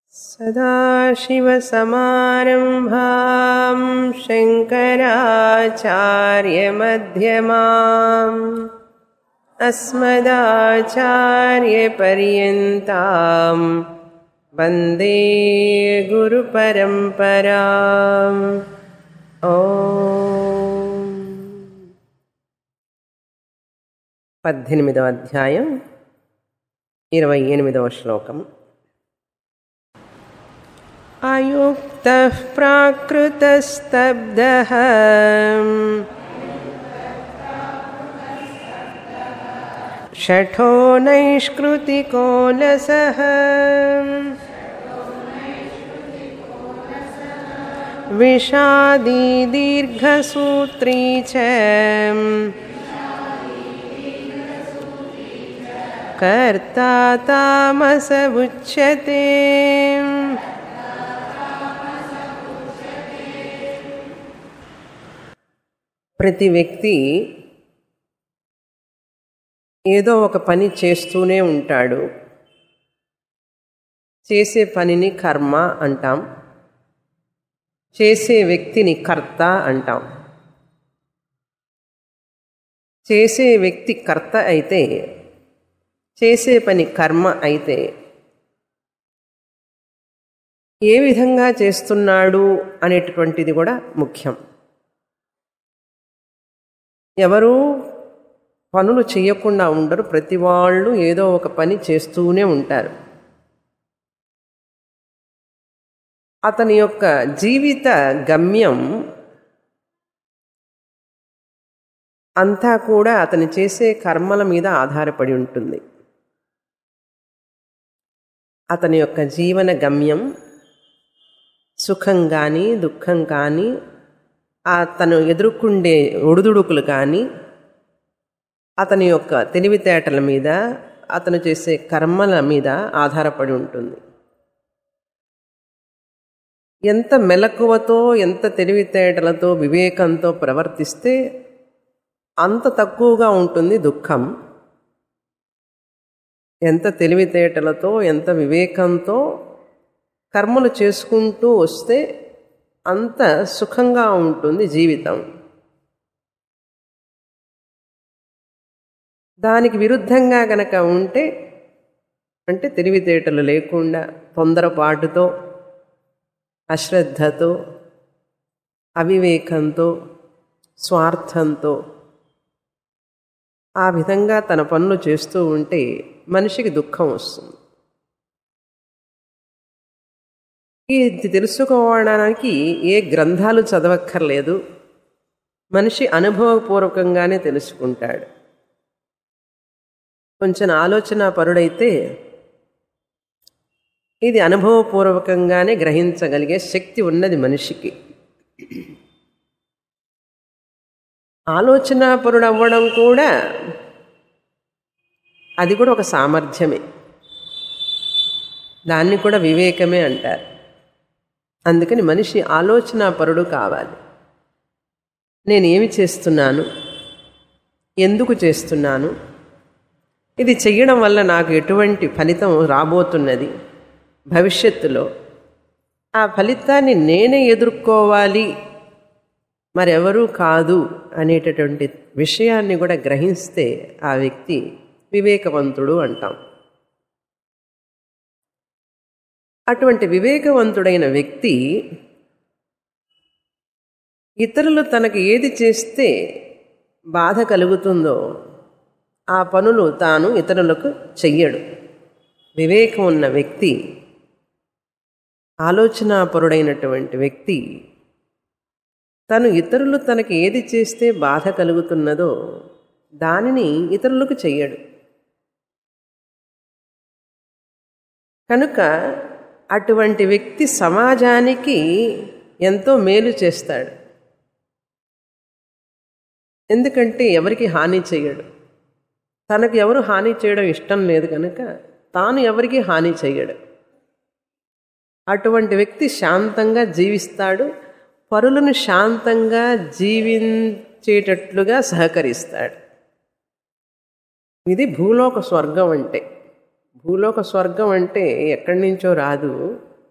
सदाशिवसमारम्भां शङ्कराचार्यमध्यमाम् अस्मदाचार्यपर्यन्तां वन्दे गुरुपरम्पराम् ఓం 18వ అధ్యాయం 28వ శ్లోకం. అయుక్తః ప్రాకృతస్తబ్ధః షఠో నైష్కృతికో లసః విషాదీ దీర్ఘసూత్రీ చ కర్తా తామస ఉచ్యతే. ప్రతి వ్యక్తి ఏదో ఒక పని చేస్తూనే ఉంటాడు. చేసే పనిని కర్మ అంటాం, చేసే వ్యక్తిని కర్త అంటాం. చేసే వ్యక్తి కర్త అయితే, చేసే పని కర్మ అయితే ఏ విధంగా చేస్తున్నాడు అనేటటువంటిది కూడా ముఖ్యం. ఎవరు పనులు చేయకుండా ఉండరు, ప్రతి వాళ్ళు ఏదో ఒక పని చేస్తూనే ఉంటారు. అతని యొక్క జీవిత గమ్యం అంతా కూడా అతను చేసే కర్మల మీద ఆధారపడి ఉంటుంది. అతని యొక్క జీవన గమ్యం సుఖం కానీ దుఃఖం కానీ, అతను ఎదుర్కొండే ఒడిదుడుకులు కానీ, అతని యొక్క తెలివితేటల మీద, అతను చేసే కర్మల మీద ఆధారపడి ఉంటుంది. ఎంత మెలకువతో, ఎంత తెలివితేటలతో, వివేకంతో ప్రవర్తిస్తే అంత తక్కువగా ఉంటుంది దుఃఖం. ఎంత తెలివితేటలతో, ఎంత వివేకంతో కర్మలు చేసుకుంటూ వస్తే అంత సుఖంగా ఉంటుంది జీవితం. దానికి విరుద్ధంగా గనక ఉంటే, అంటే తెలివితేటలు లేకుండా తొందరపాటుతో, అశ్రద్ధతో, అవివేకంతో, స్వార్థంతో ఆ విధంగా తన పనులు చేస్తూ ఉంటే మనిషికి దుఃఖం వస్తుంది. ఇది తెలుసుకోవడానికి ఏ గ్రంథాలు చదవక్కర్లేదు, మనిషి అనుభవపూర్వకంగానే తెలుసుకుంటాడు. కొంచెం ఆలోచన పరుడైతే ఇది అనుభవపూర్వకంగానే గ్రహించగలిగే శక్తి ఉన్నది మనిషికి. ఆలోచనాపరుడు అవ్వడం కూడా అది కూడా ఒక సామర్థ్యమే, దాన్ని కూడా వివేకమే అంటారు. అందుకని మనిషి ఆలోచనాపరుడు కావాలి. నేను ఏమి చేస్తున్నాను, ఎందుకు చేస్తున్నాను, ఇది చెయ్యడం వల్ల నాకు ఎటువంటి ఫలితం రాబోతున్నది భవిష్యత్తులో, ఆ ఫలితాన్ని నేనే ఎదుర్కోవాలి, మరెవరూ కాదు అనేటటువంటి విషయాన్ని కూడా గ్రహిస్తే ఆ వ్యక్తి వివేకవంతుడు అంటాం. అటువంటి వివేకవంతుడైన వ్యక్తి ఇతరులు తనకు ఏది చేస్తే బాధ కలుగుతుందో ఆ పనులు తాను ఇతరులకు చెయ్యడు. వివేకం ఉన్న వ్యక్తి, ఆలోచనాపరుడైనటువంటి వ్యక్తి తను ఇతరులు తనకి ఏది చేస్తే బాధ కలుగుతున్నదో దానిని ఇతరులకు చెయ్యడు. కనుక అటువంటి వ్యక్తి సమాజానికి ఎంతో మేలు చేస్తాడు. ఎందుకంటే ఎవరికి హాని చేయడు. తనకు ఎవరు హాని చేయడం ఇష్టం లేదు కనుక తాను ఎవరికి హాని చేయడు. అటువంటి వ్యక్తి శాంతంగా జీవిస్తాడు, పరులను శాంతంగా జీవించేటట్లుగా సహకరిస్తాడు. ఇది భూలోక స్వర్గం అంటే. భూలోక స్వర్గం అంటే ఎక్కడి నుంచో రాదు,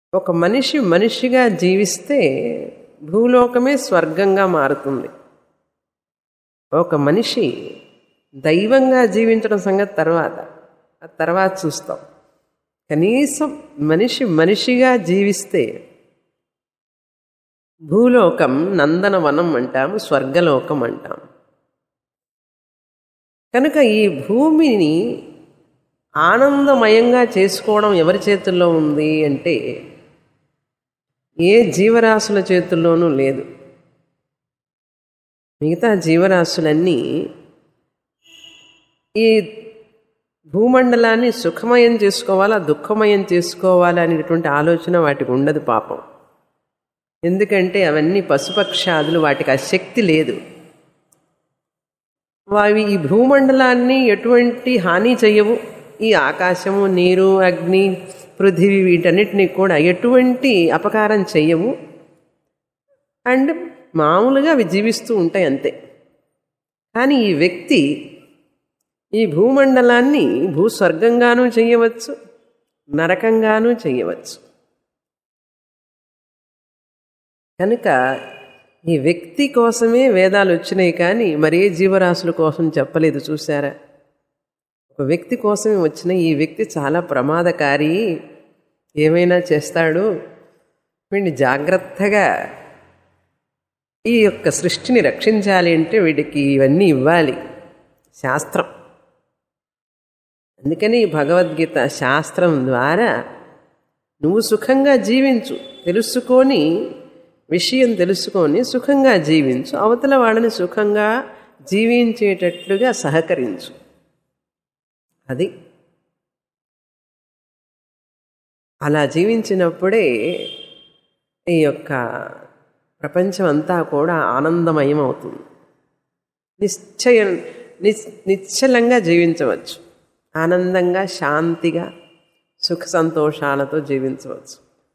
ఒక మనిషి మనిషిగా జీవిస్తే భూలోకమే స్వర్గంగా మారుతుంది. ఒక మనిషి దైవంగా జీవించడం సంగతి తర్వాత చూస్తాం. కనీసం మనిషి మనిషిగా జీవిస్తే భూలోకం నందనవనం అంటాము, స్వర్గలోకం అంటాం. కనుక ఈ భూమిని ఆనందమయంగా చేసుకోవడం ఎవరి చేతుల్లో ఉంది అంటే ఏ జీవరాశుల చేతుల్లోనూ లేదు. మిగతా జీవరాశులన్నీ ఈ భూమండలాన్ని సుఖమయం చేసుకోవాలా దుఃఖమయం చేసుకోవాలా అనేటువంటి ఆలోచన వాటికి ఉండదు పాపం. ఎందుకంటే అవన్నీ పశుపక్షాదులు, వాటికి ఆ శక్తి లేదు. అవి ఈ భూమండలాన్ని ఎటువంటి హాని చెయ్యవు. ఈ ఆకాశము, నీరు, అగ్ని, పృథివీ వీటన్నిటినీ కూడా ఎటువంటి అపకారం చెయ్యవు. అండ్ మామూలుగా అవి జీవిస్తూ ఉంటాయి అంతే. కానీ ఈ వ్యక్తి ఈ భూమండలాన్ని భూస్వర్గంగానూ చెయ్యవచ్చు, నరకంగానూ చెయ్యవచ్చు. కనుక ఈ వ్యక్తి కోసమే వేదాలు వచ్చినాయి, కానీ మరే జీవరాశుల కోసం చెప్పలేదు. చూసారా? ఒక వ్యక్తి కోసమే వచ్చినాయి. ఈ వ్యక్తి చాలా ప్రమాదకారి, ఏమైనా చేస్తాడు, వీడిని జాగ్రత్తగా ఈ యొక్క సృష్టిని రక్షించాలి అంటే వీడికి ఇవన్నీ ఇవ్వాలి శాస్త్రం. అందుకని భగవద్గీత శాస్త్రం ద్వారా నువ్వు సుఖంగా జీవించు, విషయం తెలుసుకొని సుఖంగా జీవించు, అవతల వాళ్ళని సుఖంగా జీవించేటట్లుగా సహకరించు. అది అలా జీవించినప్పుడే ఈ యొక్క ప్రపంచం అంతా కూడా ఆనందమయం అవుతుంది. నిశ్చలంగా జీవించవచ్చు, ఆనందంగా శాంతిగా సుఖ సంతోషాలతో జీవించవచ్చు.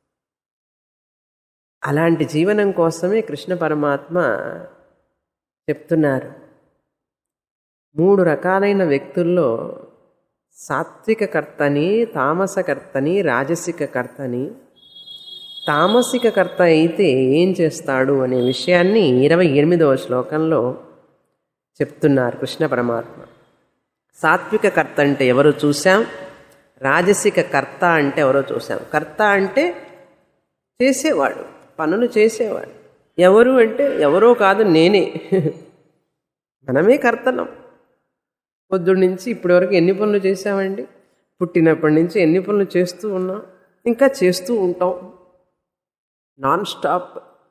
అలాంటి జీవనం కోసమే కృష్ణ పరమాత్మ చెప్తున్నారు. 3 రకాలైన వ్యక్తుల్లో సాత్విక కర్తని, తామసకర్తని, రాజసిక కర్తని. తామసిక కర్త అయితే ఏం చేస్తాడు అనే విషయాన్ని 28వ శ్లోకంలో చెప్తున్నారు కృష్ణ పరమాత్మ. సాత్విక కర్త అంటే ఎవరో చూసాం, రాజసిక కర్త అంటే ఎవరో చూసాం. కర్త అంటే చేసేవాడు, పనులు చేసేవాడు. ఎవరు అంటే ఎవరో కాదు, నేనే. మనమే కర్తనం. పొద్దున్న నుంచి ఇప్పటి వరకు ఎన్ని పనులు చేసామండి? పుట్టినప్పటి నుంచి ఎన్ని పనులు చేస్తూ ఉన్నాం, ఇంకా చేస్తూ ఉంటాం నాన్ స్టాప్.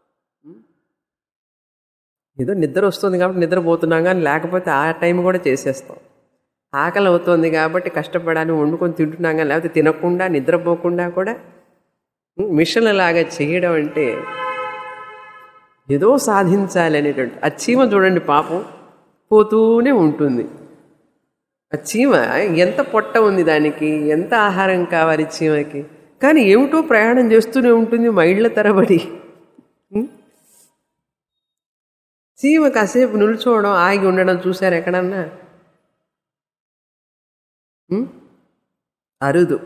ఏదో నిద్ర వస్తుంది కాబట్టి నిద్రపోతున్నాం, కానీ లేకపోతే ఆ టైం కూడా చేసేస్తాం. ఆకలి అవుతుంది కాబట్టి కష్టపడాలి, వండుకొని తింటున్నాం, కానీ లేకపోతే తినకుండా నిద్రపోకుండా కూడా మిషన్లాగా చేయడం అంటే ఏదో సాధించాలి అనేటువంటి. ఆ చీమ చూడండి పాపం పోతూనే ఉంటుంది. ఆ చీమ ఎంత పొట్ట ఉంది, దానికి ఎంత ఆహారం కావాలి చీమకి, కానీ ఏమిటో ప్రయాణం చేస్తూనే ఉంటుంది మైళ్ళ తరబడి. చీమ కాసేపు నిల్చోవడం, ఆగి ఉండడం చూశారు ఎక్కడన్నా? అరుదు.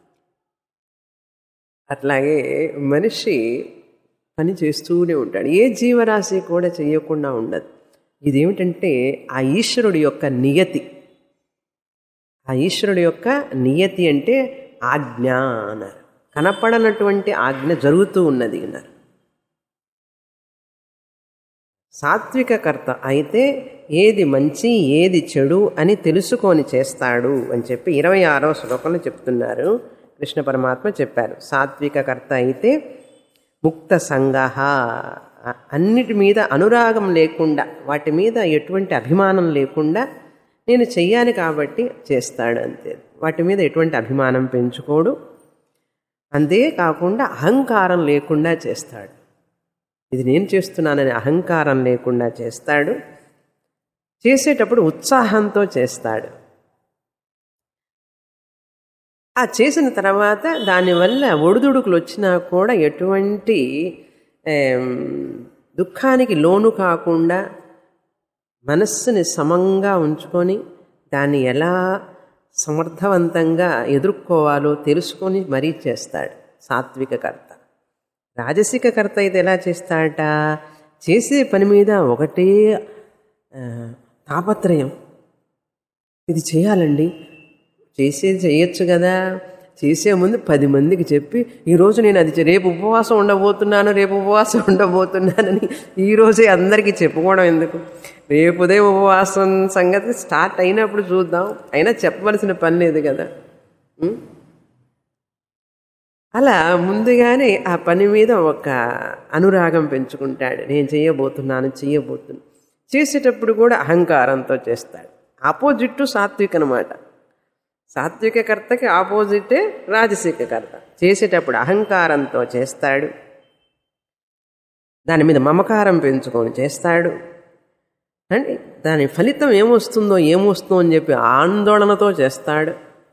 అట్లాగే మనిషి పని చేస్తూనే ఉంటాడు. ఏ జీవరాశి కూడా చేయకుండా ఉండదు. ఇదేమిటంటే ఆ ఈశ్వరుడి యొక్క నియతి. ఆ ఈశ్వరుడి యొక్క నియతి అంటే ఆజ్ఞ అన్నారు. కనపడనటువంటి ఆజ్ఞ జరుగుతూ ఉన్నది అన్నారు. సాత్విక కర్త అయితే ఏది మంచి ఏది చెడు అని తెలుసుకొని చేస్తాడు అని చెప్పి 26వ శ్లోకంలో చెప్తున్నారు. కృష్ణ పరమాత్మ చెప్పారు. సాత్విక కర్త అయితే ముక్త సంగః, అన్నిటి మీద అనురాగం లేకుండా, వాటి మీద ఎటువంటి అభిమానం లేకుండా నేను చెయ్యాలి కాబట్టి చేస్తాడు అంతే. వాటి మీద ఎటువంటి అభిమానం పెంచుకోడు. అంతేకాకుండా అహంకారం లేకుండా చేస్తాడు. ఇది నేను చేస్తున్నానని అహంకారం లేకుండా చేస్తాడు. చేసేటప్పుడు ఉత్సాహంతో చేస్తాడు. ఆ చేసిన తర్వాత దానివల్ల ఒడిదుడుకులు వచ్చినా కూడా ఎటువంటి దుఃఖానికి లోను కాకుండా మనస్సుని సమంగా ఉంచుకొని దాన్ని ఎలా సమర్థవంతంగా ఎదుర్కోవాలో తెలుసుకొని మరీ చేస్తాడు సాత్విక కర్త. రాజసిక కర్త అయితే ఎలా చేస్తాడట, చేసే పని మీద ఒకటే తాపత్రయం, ఇది చేయాలండి, చేయొచ్చు కదా, చేసే ముందు 10 మందికి చెప్పి ఈరోజు నేను అది రేపు ఉపవాసం ఉండబోతున్నానని ఈరోజే అందరికీ చెప్పుకోవడం ఎందుకు, రేపుదే ఉపవాసం సంగతి స్టార్ట్ అయినప్పుడు చూద్దాం, అయినా చెప్పవలసిన పని లేదు కదా. అలా ముందుగానే ఆ పని మీద ఒక అనురాగం పెంచుకుంటాడు. నేను చేయబోతున్నాను. చేసేటప్పుడు కూడా అహంకారంతో చేస్తాడు. ఆపోజిట్ సాత్విక్ అనమాట. సాత్విక కర్తకి ఆపోజిటే రాజసిక కర్త. చేసేటప్పుడు అహంకారంతో చేస్తాడు, దాని మీద మమకారం పెంచుకొని చేస్తాడు. అంటే దాని ఫలితం ఏమొస్తుందో అని చెప్పి ఆందోళనతో చేస్తాడు.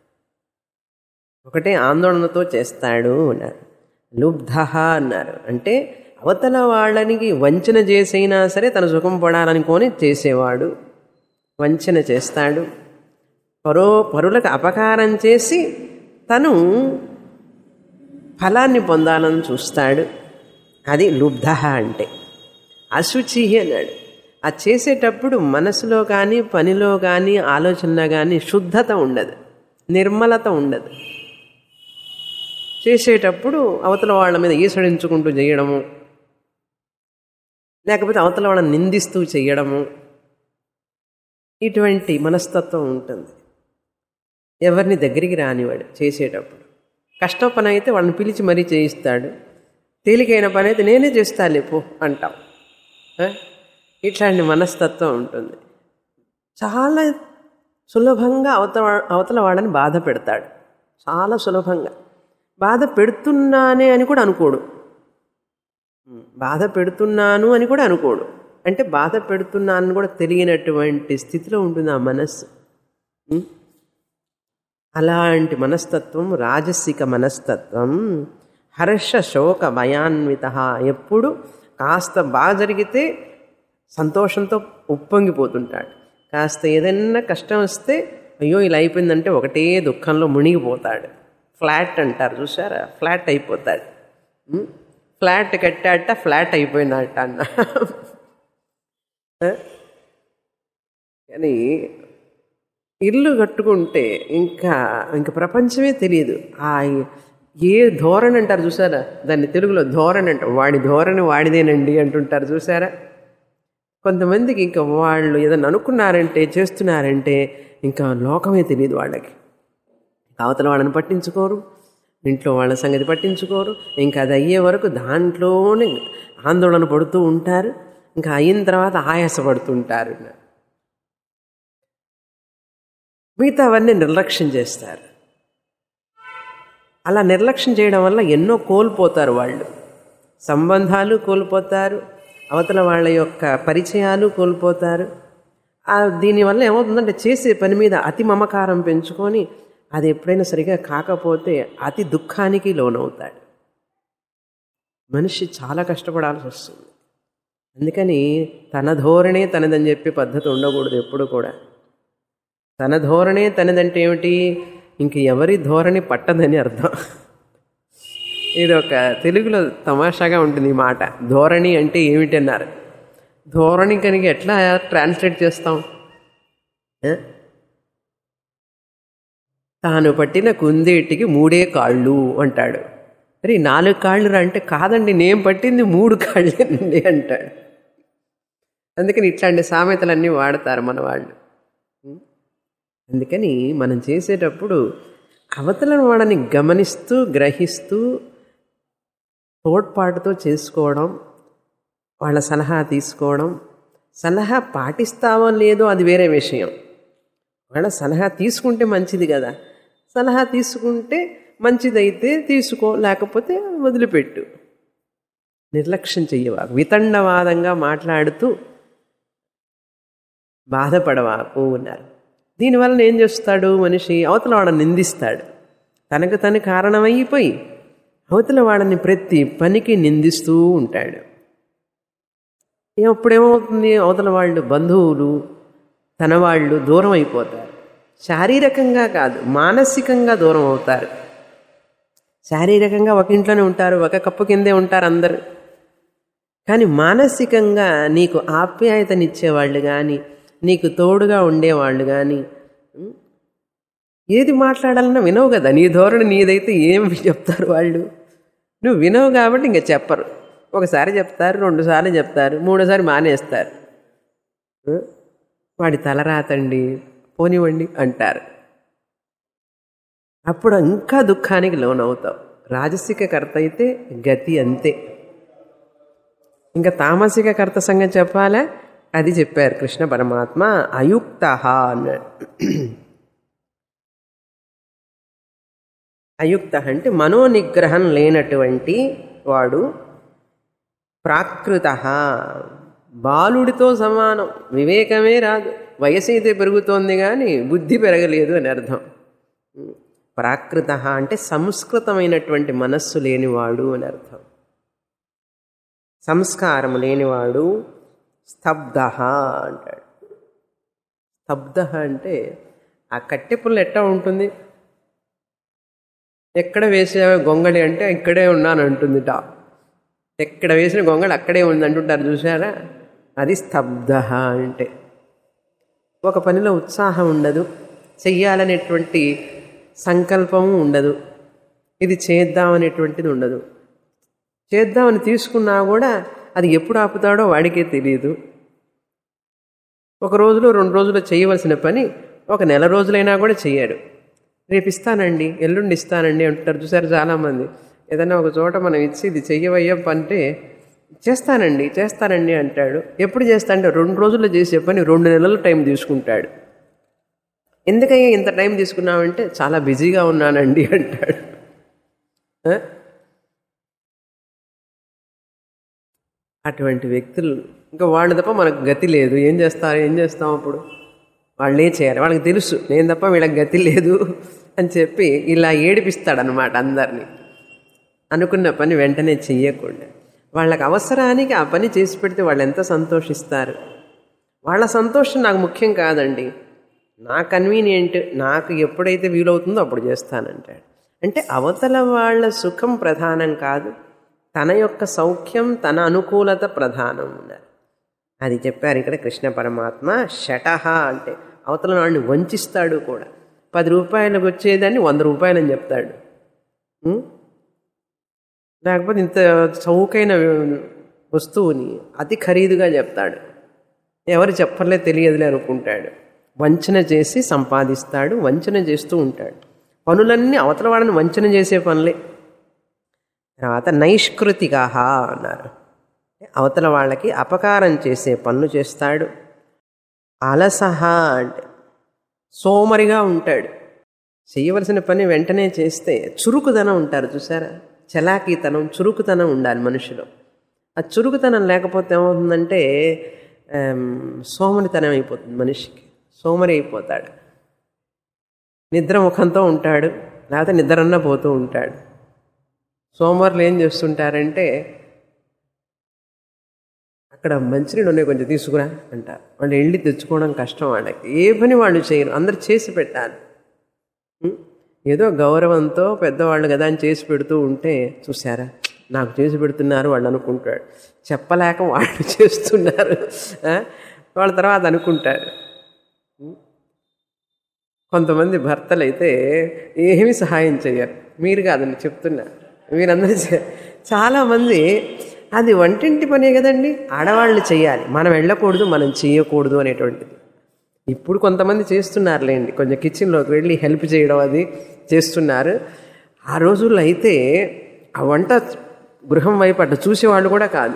ఒకటే ఆందోళనతో చేస్తాడు అన్నారు. లుబ్ధ అన్నారు అంటే అవతల వాళ్ళనికి వంచన చేసైనా సరే తన సుఖం పడాలనుకొని చేసేవాడు. వంచన చేస్తాడు, పరులకు అపకారం చేసి తను ఫలాన్ని పొందాలని చూస్తాడు. అది లుబ్ధ అంటే. అశుచి అన్నాడు, అది చేసేటప్పుడు మనసులో కానీ పనిలో కానీ ఆలోచనలో కానీ శుద్ధత ఉండదు, నిర్మలత ఉండదు. చేసేటప్పుడు అవతల వాళ్ళ మీద ఈసడించుకుంటూ చేయడము, లేకపోతే అవతల వాళ్ళని నిందిస్తూ చేయడము, ఇటువంటి మనస్తత్వం ఉంటుంది. ఎవరిని దగ్గరికి రానివాడు చేసేటప్పుడు. కష్టం పని అయితే వాళ్ళని పిలిచి మరీ చేయిస్తాడు, తేలికైన పని అయితే నేనే చేస్తాను లేపో అంటాం. ఇట్లాంటి మనస్తత్వం ఉంటుంది. చాలా సులభంగా అవతల వాళ్ళని బాధ పెడతాడు. చాలా సులభంగా బాధ పెడుతున్నానే అని కూడా అనుకోడు. బాధ పెడుతున్నాను అని కూడా అనుకోడు. అంటే బాధ పెడుతున్నానని కూడా తెలియనటువంటి స్థితిలో ఉంటుంది ఆ మనస్సు. అలాంటి మనస్తత్వం రాజసిక మనస్తత్వం. హర్ష శోక భయాన్విత. ఎప్పుడు కాస్త బాగా జరిగితే సంతోషంతో ఉప్పొంగిపోతుంటాడు. కాస్త ఏదైనా కష్టం వస్తే అయ్యో ఇలా అయిపోయిందంటే ఒకటే దుఃఖంలో మునిగిపోతాడు. ఫ్లాట్ అంటారు చూసారా, ఫ్లాట్ అయిపోతాడు. ఫ్లాట్ కట్టాట ఫ్లాట్ అయిపోయినట్ట అన్న. కానీ ఇల్లు కట్టుకుంటే ఇంకా ప్రపంచమే తెలియదు. ఏ ధోరణి అంటారు చూసారా, దాన్ని తెలుగులో ధోరణి అంటారు. వాడి ధోరణి వాడిదేనండి అంటుంటారు చూసారా. కొంతమందికి ఇంకా వాళ్ళు ఏదైనా అనుకున్నారంటే చేస్తున్నారంటే ఇంకా లోకమే తెలియదు వాళ్ళకి. అవతల వాళ్ళని పట్టించుకోరు, ఇంట్లో వాళ్ళ సంగతి పట్టించుకోరు. ఇంకా అది అయ్యే వరకు దాంట్లోనే ఆందోళన పడుతూ ఉంటారు. ఇంకా అయిన తర్వాత ఆయాసపడుతుంటారు. మిగతా అవన్నీ నిర్లక్ష్యం చేస్తారు. అలా నిర్లక్ష్యం చేయడం వల్ల ఎన్నో కోల్పోతారు వాళ్ళు. సంబంధాలు కోల్పోతారు, అవతల వాళ్ళ యొక్క పరిచయాలు కోల్పోతారు. దీనివల్ల ఏమవుతుందంటే చేసే పని మీద అతి మమకారం పెంచుకొని అది ఎప్పుడైనా సరిగా కాకపోతే అతి దుఃఖానికి లోనవుతాడు. మనిషి చాలా కష్టపడాల్సి వస్తుంది. అందుకని తన ధోరణే తనదని చెప్పే పద్ధతి ఉండకూడదు ఎప్పుడు కూడా. తన ధోరణే తనదంటే ఏమిటి, ఇంక ఎవరి ధోరణి పట్టదని అర్థం. ఇది ఒక తెలుగులో తమాషాగా ఉంటుంది ఈ మాట. ధోరణి అంటే ఏమిటి అన్నారు. ధోరణి కనుక ఎట్లా ట్రాన్స్లేట్ చేస్తాం? తాను పట్టిన కుందేటికి 3 కాళ్ళు అంటాడు. మరి 4 కాళ్ళు అంటే కాదండి, నేను పట్టింది 3 కాళ్ళేనండి అంటాడు. అందుకని ఇట్లాంటి సామెతలన్నీ వాడతారు మన వాళ్ళు. అందుకని మనం చేసేటప్పుడు అవతల వాళ్ళని గమనిస్తూ గ్రహిస్తూ తోడ్పాటుతో చేసుకోవడం, వాళ్ళ సలహా తీసుకోవడం. సలహా పాటిస్తావో లేదో అది వేరే విషయం. వాళ్ళ సలహా తీసుకుంటే మంచిది కదా. సలహా తీసుకుంటే మంచిదైతే తీసుకో, లేకపోతే వదిలిపెట్టు. నిర్లక్ష్యం చెయ్యవాకు, వితండవాదంగా మాట్లాడుతూ బాధపడవాకు అన్నారు. దీనివల్ల ఏం చేస్తాడు మనిషి, అవతల వాడని నిందిస్తాడు. తనకు తను కారణమైపోయి అవతల వాడని ప్రతి పనికి నిందిస్తూ ఉంటాడు. అప్పుడేమవుతుంది, అవతల వాళ్ళు బంధువులు తన వాళ్ళు దూరం అయిపోతారు. శారీరకంగా కాదు, మానసికంగా దూరం అవుతారు. శారీరకంగా ఒక ఇంట్లోనే ఉంటారు, ఒక కప్పు కిందే ఉంటారు అందరు. కానీ మానసికంగా నీకు ఆప్యాయతనిచ్చేవాళ్ళు కానీ, నీకు తోడుగా ఉండేవాళ్ళు కానీ, ఏది మాట్లాడాలన్నా వినవు కదా. నీ ధోరణి నీదైతే ఏం చెప్తారు వాళ్ళు? నువ్వు వినవు కాబట్టి ఇంక చెప్పరు. ఒకసారి చెప్తారు, 2 సార్లు చెప్తారు, 3సారి మానేస్తారు. వాడి తలరాతండి, పోనివ్వండి అంటారు. అప్పుడు ఇంకా దుఃఖానికి లోనవుతావు. రాజసిక కర్త అయితే గతి అంతే. ఇంకా తామసిక కర్త సంగతి చెప్పాలా? అది చెప్పారు కృష్ణ పరమాత్మ. అయుక్త అన్నాడు. అయుక్త అంటే మనోనిగ్రహం లేనటువంటి వాడు. ప్రాకృత, బాలుడితో సమానం, వివేకమే రాదు. వయసు అయితే పెరుగుతోంది కానీ బుద్ధి పెరగలేదు అని అర్థం. ప్రాకృత అంటే సంస్కృతమైనటువంటి మనస్సు లేనివాడు అని అర్థం. సంస్కారం లేనివాడు. స్తబ్ద అంటాడు. స్తబ్ద అంటే ఆ కట్టెపుల్ల ఎట్టా ఉంటుంది? ఎక్కడ వేసే గొంగళి అంటే ఇక్కడే ఉన్నాను అంటుందిట. ఎక్కడ వేసిన గొంగళి అక్కడే ఉంది అంటుంటారు చూసారా? అది స్తబ్ద అంటే. ఒక పనిలో ఉత్సాహం ఉండదు, చెయ్యాలనేటువంటి సంకల్పము ఉండదు, ఇది చేద్దామనేటువంటిది ఉండదు. చేద్దామని తీసుకున్నా కూడా అది ఎప్పుడు ఆపుతాడో వాడికే తెలియదు. ఒక రోజులో 2 రోజులు చేయవలసిన పని ఒక నెల రోజులైనా కూడా చెయ్యాడు. రేపు ఇస్తానండి, ఎల్లుండి ఇస్తానండి అంటారు చూసారు చాలామంది. ఏదైనా ఒక చోట మనం ఇచ్చి ఇది చెయ్యవయ్యం అంటే చేస్తానండి అంటాడు. ఎప్పుడు చేస్తా అంటే 2 రోజుల్లో చేసే పని 2 నెలలు టైం తీసుకుంటాడు. ఎందుకయ్యా ఇంత టైం తీసుకున్నామంటే చాలా బిజీగా ఉన్నానండి అంటాడు. అటువంటి వ్యక్తులు ఇంకా వాళ్ళు తప్ప మనకు గతి లేదు. ఏం చేస్తాం అప్పుడు? వాళ్ళే చేయాలి. వాళ్ళకి తెలుసు నేను తప్ప వీళ్ళకి గతి లేదు అని చెప్పి ఇలా ఏడిపిస్తాడనమాట అందరినీ. అనుకున్న పని వెంటనే చెయ్యకుండా వాళ్ళకి అవసరానికి ఆ పని చేసి పెడితే వాళ్ళు ఎంత సంతోషిస్తారు. వాళ్ళ సంతోషం నాకు ముఖ్యం కాదండి, నా కన్వీనియంట్, నాకు ఎప్పుడైతే వీలవుతుందో అప్పుడు చేస్తానంటాడు. అంటే అవతల వాళ్ళ సుఖం ప్రధానం కాదు, తన యొక్క సౌఖ్యం, తన అనుకూలత ప్రధానం ఉన్నారు. అది చెప్పారు ఇక్కడ కృష్ణ పరమాత్మ. షటహ అంటే అవతల వాడిని వంచిస్తాడు కూడా. 10 రూపాయలకు వచ్చేదాన్ని 100 రూపాయలని చెప్తాడు. లేకపోతే ఇంత చౌకైన వస్తువుని అతి ఖరీదుగా చెప్తాడు. ఎవరు చెప్పలే తెలియదులే అనుకుంటాడు. వంచన చేసి సంపాదిస్తాడు, వంచన చేస్తూ ఉంటాడు. పనులన్నీ అవతల వాడిని వంచన చేసే పనులే. తర్వాత నైష్కృతిగా అన్నారు, అవతల వాళ్ళకి అపకారం చేసే పనులు చేస్తాడు. అలసహ అంటే సోమరిగా ఉంటాడు. చేయవలసిన పని వెంటనే చేస్తే చురుకుదనం ఉంటారు చూసారా? చలాకీతనం, చురుకుతనం ఉండాలి మనిషిలో. ఆ చురుకుతనం లేకపోతే ఏమవుతుందంటే సోమరితనం అయిపోతుంది మనిషికి. సోమరి అయిపోతాడు, నిద్రముఖంతో ఉంటాడు, లేకపోతే నిద్రన్నా పోతూ ఉంటాడు. సోమరులు ఏం చేస్తుంటారంటే అక్కడ మంచినీళ్ళు ఉన్నాయి కొంచెం తీసుకురా అంటారు. వాళ్ళు వెళ్ళి తెచ్చుకోవడం కష్టం వాళ్ళకి. ఏ పని వాళ్ళు చేయరు, అందరు చేసి పెట్టాలి. ఏదో గౌరవంతో పెద్దవాళ్ళు కదా అని చేసి పెడుతూ ఉంటే చూసారా నాకు చేసి పెడుతున్నారు వాళ్ళు అనుకుంటాడు. చెప్పలేక వాళ్ళు చేస్తున్నారు వాళ్ళ తర్వాత అనుకుంటారు. కొంతమంది భర్తలు అయితే ఏమీ సహాయం చేయరు. మీరు కాదండి చెప్తున్నా, మీరందరూ చాలామంది అది వంటింటి పనే కదండి, ఆడవాళ్ళు చేయాలి, మనం వెళ్ళకూడదు, మనం చేయకూడదు అనేటువంటిది. ఇప్పుడు కొంతమంది చేస్తున్నారులేండి, కొంచెం కిచెన్లోకి వెళ్ళి హెల్ప్ చేయడం అది చేస్తున్నారు. ఆ రోజుల్లో అయితే ఆ వంట గృహం వైపు అట్లా చూసేవాళ్ళు కూడా కాదు.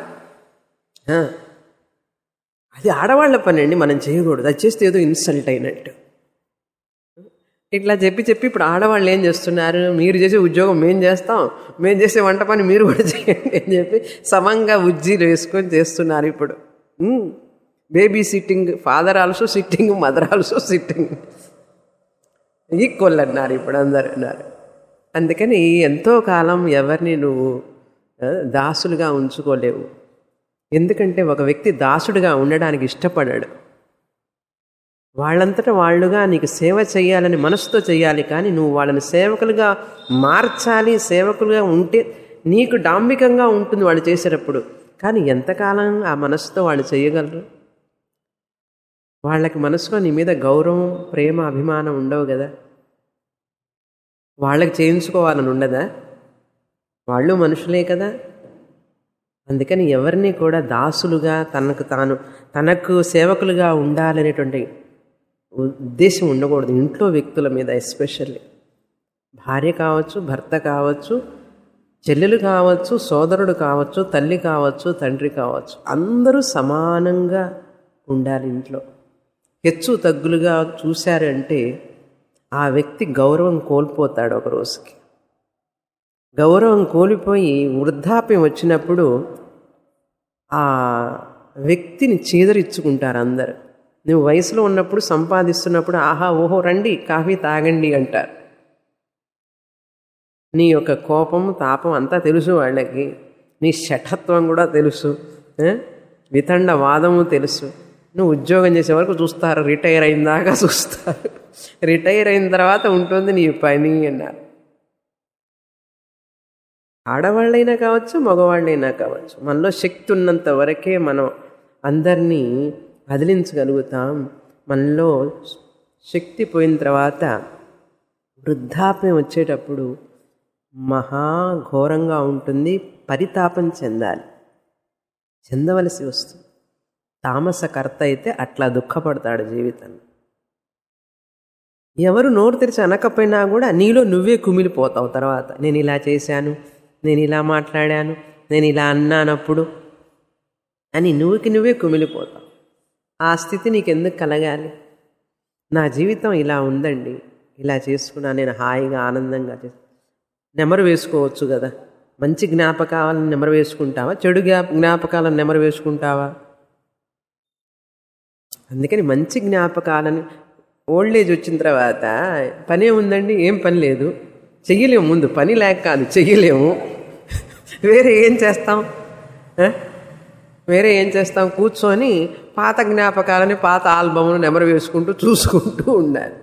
అది ఆడవాళ్ల పని అండి, మనం చేయకూడదు, అది చేస్తే ఏదో ఇన్సల్ట్ అయినట్టు ఇట్లా చెప్పి ఇప్పుడు ఆడవాళ్ళు ఏం చేస్తున్నారు, మీరు చేసే ఉద్యోగం మేము చేస్తాం, మేము చేసే వంట పని మీరు కూడా చేయండి అని చెప్పి సమంగా ఉజ్జీలు వేసుకొని చేస్తున్నారు ఇప్పుడు. Baby sitting, father also sitting, mother also sitting, equal అన్నారు ఇప్పుడు అందరు అన్నారు. అందుకని ఎంతో కాలం ఎవరిని నువ్వు దాసులుగా ఉంచుకోలేవు. ఎందుకంటే ఒక వ్యక్తి దాసుడిగా ఉండడానికి ఇష్టపడాడు. వాళ్ళంతటా వాళ్ళుగా నీకు సేవ చేయాలని మనసుతో చేయాలి, కానీ నువ్వు వాళ్ళని సేవకులుగా మార్చాలి. సేవకులుగా ఉంటే నీకు డాంబికంగా ఉంటుంది వాళ్ళు చేసేటప్పుడు, కానీ ఎంతకాలం ఆ మనసుతో వాళ్ళు చేయగలరు? వాళ్ళకి మనసులో నీ మీద గౌరవం, ప్రేమ, అభిమానం ఉండవు కదా. వాళ్ళకి చేయించుకోవాలని ఉండదా? వాళ్ళు మనుషులే కదా. అందుకని ఎవరిని కూడా దాసులుగా తనకు సేవకులుగా ఉండాలనేటువంటి ఉద్దేశం ఉండకూడదు. ఇంట్లో వ్యక్తుల మీద ఎస్పెషల్లీ భార్య కావచ్చు, భర్త కావచ్చు, చెల్లెలు కావచ్చు, సోదరుడు కావచ్చు, తల్లి కావచ్చు, తండ్రి కావచ్చు, అందరూ సమానంగా ఉండాలి. ఇంట్లో హెచ్చు తగ్గులుగా చూశారంటే ఆ వ్యక్తి గౌరవం కోల్పోతాడు. ఒక రోజుకి గౌరవం కోల్పోయి వృద్ధాప్యం వచ్చినప్పుడు ఆ వ్యక్తిని చీదరించుకుంటారు అందరు. నువ్వు వయసులో ఉన్నప్పుడు సంపాదిస్తున్నప్పుడు ఆహా ఓహో రండి కాఫీ తాగండి అంటారు. నీ యొక్క కోపం, తాపం అంతా తెలుసు వాళ్ళకి. నీ శఠత్వం కూడా తెలుసు, వితండ వాదము తెలుసు. నువ్వు ఉద్యోగం చేసే వరకు చూస్తారు, రిటైర్ అయిన దాకా చూస్తారు. రిటైర్ అయిన తర్వాత ఉంటుంది నీ పని అన్నారు. ఆడవాళ్ళైనా కావచ్చు, మగవాళ్ళైనా కావచ్చు, మనలో శక్తి ఉన్నంత వరకే మనం అందరినీ వదిలించగలుగుతాం. మనలో శక్తి పోయిన తర్వాత వృద్ధాప్యం వచ్చేటప్పుడు మహాఘోరంగా ఉంటుంది. పరితాపం చెందవలసి వస్తుంది. తామసకర్త అయితే అట్లా దుఃఖపడతాడు జీవితంలో. ఎవరు నోరు తెరిచి అనకపోయినా కూడా నీలో నువ్వే కుమిలిపోతావు. తర్వాత నేను ఇలా చేశాను, నేను ఇలా మాట్లాడాను, నేను ఇలా అన్నానప్పుడు అని నువ్వే కుమిలిపోతావు. ఆ స్థితి నీకెందుకు కలగాలి? నా జీవితం ఇలా ఉందండి, ఇలా చేసుకున్నా, నేను హాయిగా ఆనందంగా నెమరు వేసుకోవచ్చు కదా. మంచి జ్ఞాపకాలను నెమరు వేసుకుంటావా, చెడు జ్ఞాపకాలను నెమరు వేసుకుంటావా? అందుకని మంచి జ్ఞాపకాలని ఓల్డ్ ఏజ్ వచ్చిన తర్వాత పనే ఉందండి, ఏం పని లేదు, చెయ్యలేము. ముందు పని లేక కాదు, చెయ్యలేము. వేరే ఏం చేస్తాం? కూర్చొని పాత జ్ఞాపకాలని, పాత ఆల్బమ్ను నెమరు వేసుకుంటూ చూసుకుంటూ ఉండాలి.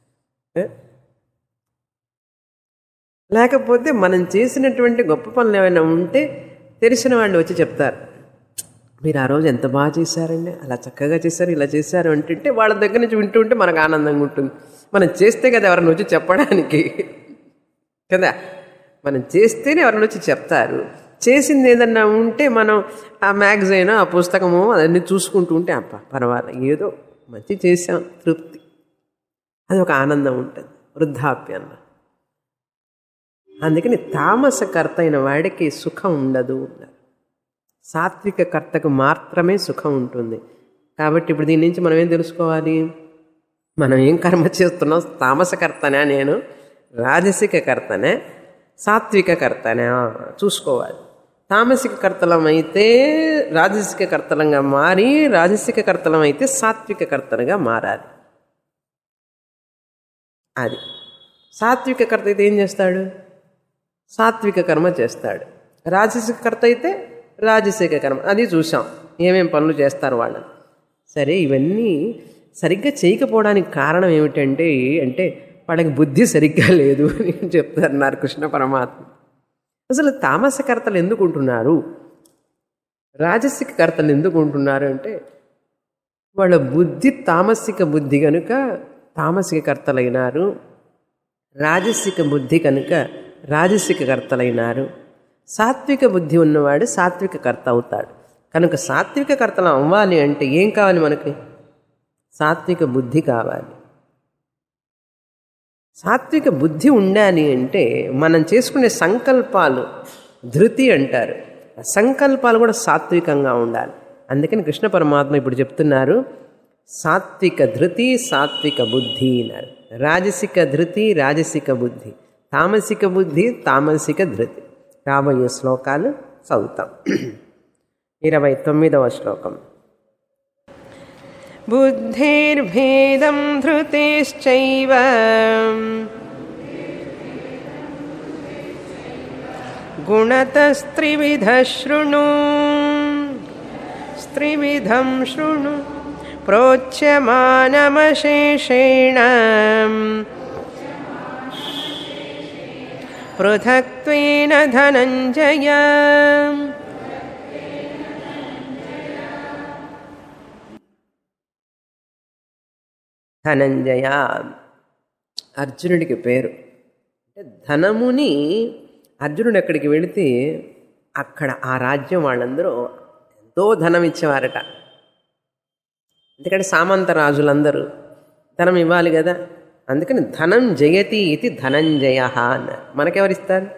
లేకపోతే మనం చేసినటువంటి గొప్ప పనులు ఏమైనా ఉంటే తెలిసిన వాళ్ళు వచ్చి చెప్తారు, మీరు ఆ రోజు ఎంత బాగా చేశారండి, అలా చక్కగా చేశారు, ఇలా చేశారు అంటుంటే వాళ్ళ దగ్గర నుంచి వింటూ ఉంటే మనకు ఆనందంగా ఉంటుంది. మనం చేస్తే కదా ఎవరిని వచ్చి చెప్పడానికి కదా. మనం చేస్తేనే ఎవరిని వచ్చి చెప్తారు. చేసింది ఏదన్నా ఉంటే మనం ఆ మ్యాగజైన్, ఆ పుస్తకము అదన్నీ చూసుకుంటూ ఉంటే అప్ప పర్వాలేదు, ఏదో మంచి చేసాం, తృప్తి, అది ఒక ఆనందం ఉంటుంది వృద్ధాప్యంలో. అందుకని తామసకర్త అయిన వాడికి సుఖం ఉండదు. సాత్విక కర్తకు మాత్రమే సుఖం ఉంటుంది. కాబట్టి ఇప్పుడు దీని నుంచి మనం ఏం తెలుసుకోవాలి? మనం ఏం కర్మ చేస్తున్నాం? తామసకర్తనే నేను, రాజసిక కర్తనే, సాత్విక కర్తనే చూసుకోవాలి. తామసిక కర్తలం అయితే రాజసిక కర్తలంగా మారి, రాజసిక కర్తలం అయితే సాత్విక కర్తలుగా మారాలి. అది సాత్విక కర్త అయితే ఏం చేస్తాడు? సాత్విక కర్మ చేస్తాడు. రాజసిక కర్త అయితే రాజసిక కర్మ, అది చూసాం ఏమేం పనులు చేస్తారు వాళ్ళని. సరే, ఇవన్నీ సరిగ్గా చేయకపోవడానికి కారణం ఏమిటంటే వాళ్ళకి బుద్ధి సరిగ్గా లేదు అని చెప్తున్నారు కృష్ణ పరమాత్మ. అసలు తామసకర్తలు ఎందుకు ఉంటున్నారు, రాజసిక కర్తలు ఎందుకు ఉంటున్నారు అంటే వాళ్ళ బుద్ధి తామసిక బుద్ధి కనుక తామసిక కర్తలైనారు, రాజసిక బుద్ధి కనుక రాజసిక కర్తలైనారు. సాత్విక బుద్ధి ఉన్నవాడు సాత్విక కర్త అవుతాడు. కనుక సాత్విక కర్తలు అవ్వాలి అంటే ఏం కావాలి మనకి? సాత్విక బుద్ధి కావాలి. సాత్విక బుద్ధి ఉండాలి అంటే మనం చేసుకునే సంకల్పాలు ధృతి అంటారు. సంకల్పాలు కూడా సాత్వికంగా ఉండాలి. అందుకని కృష్ణ పరమాత్మ ఇప్పుడు చెప్తున్నారు, సాత్విక ధృతి, సాత్విక బుద్ధి అన్నారు. రాజసిక ధృతి, రాజసిక బుద్ధి, తామసిక బుద్ధి, తామసిక ధృతి. రాబోయే శ్లోకాలు చదువుతాం. 29వ శ్లోకం. బుద్ధిర్భేదం ధృతేశ్చైవ గుణతస్త్రివిధ శృణు, స్త్రివిధం శృణు ప్రోచ్యమానమశేషేణ పృథక్త్వేన ధనంజయ. ధనంజయ అర్జునుడికి పేరు. అంటే ధనముని అర్జునుడు అక్కడికి వెళితే అక్కడ ఆ రాజ్యం వాళ్ళందరూ ఎంతో ధనం ఇచ్చేవారట. ఎందుకంటే సామంత రాజులందరూ ధనం ఇవ్వాలి కదా, అందుకని ధనం జయతి ఇది ధనంజయ అన్నారు. మనకెవరిస్తారు?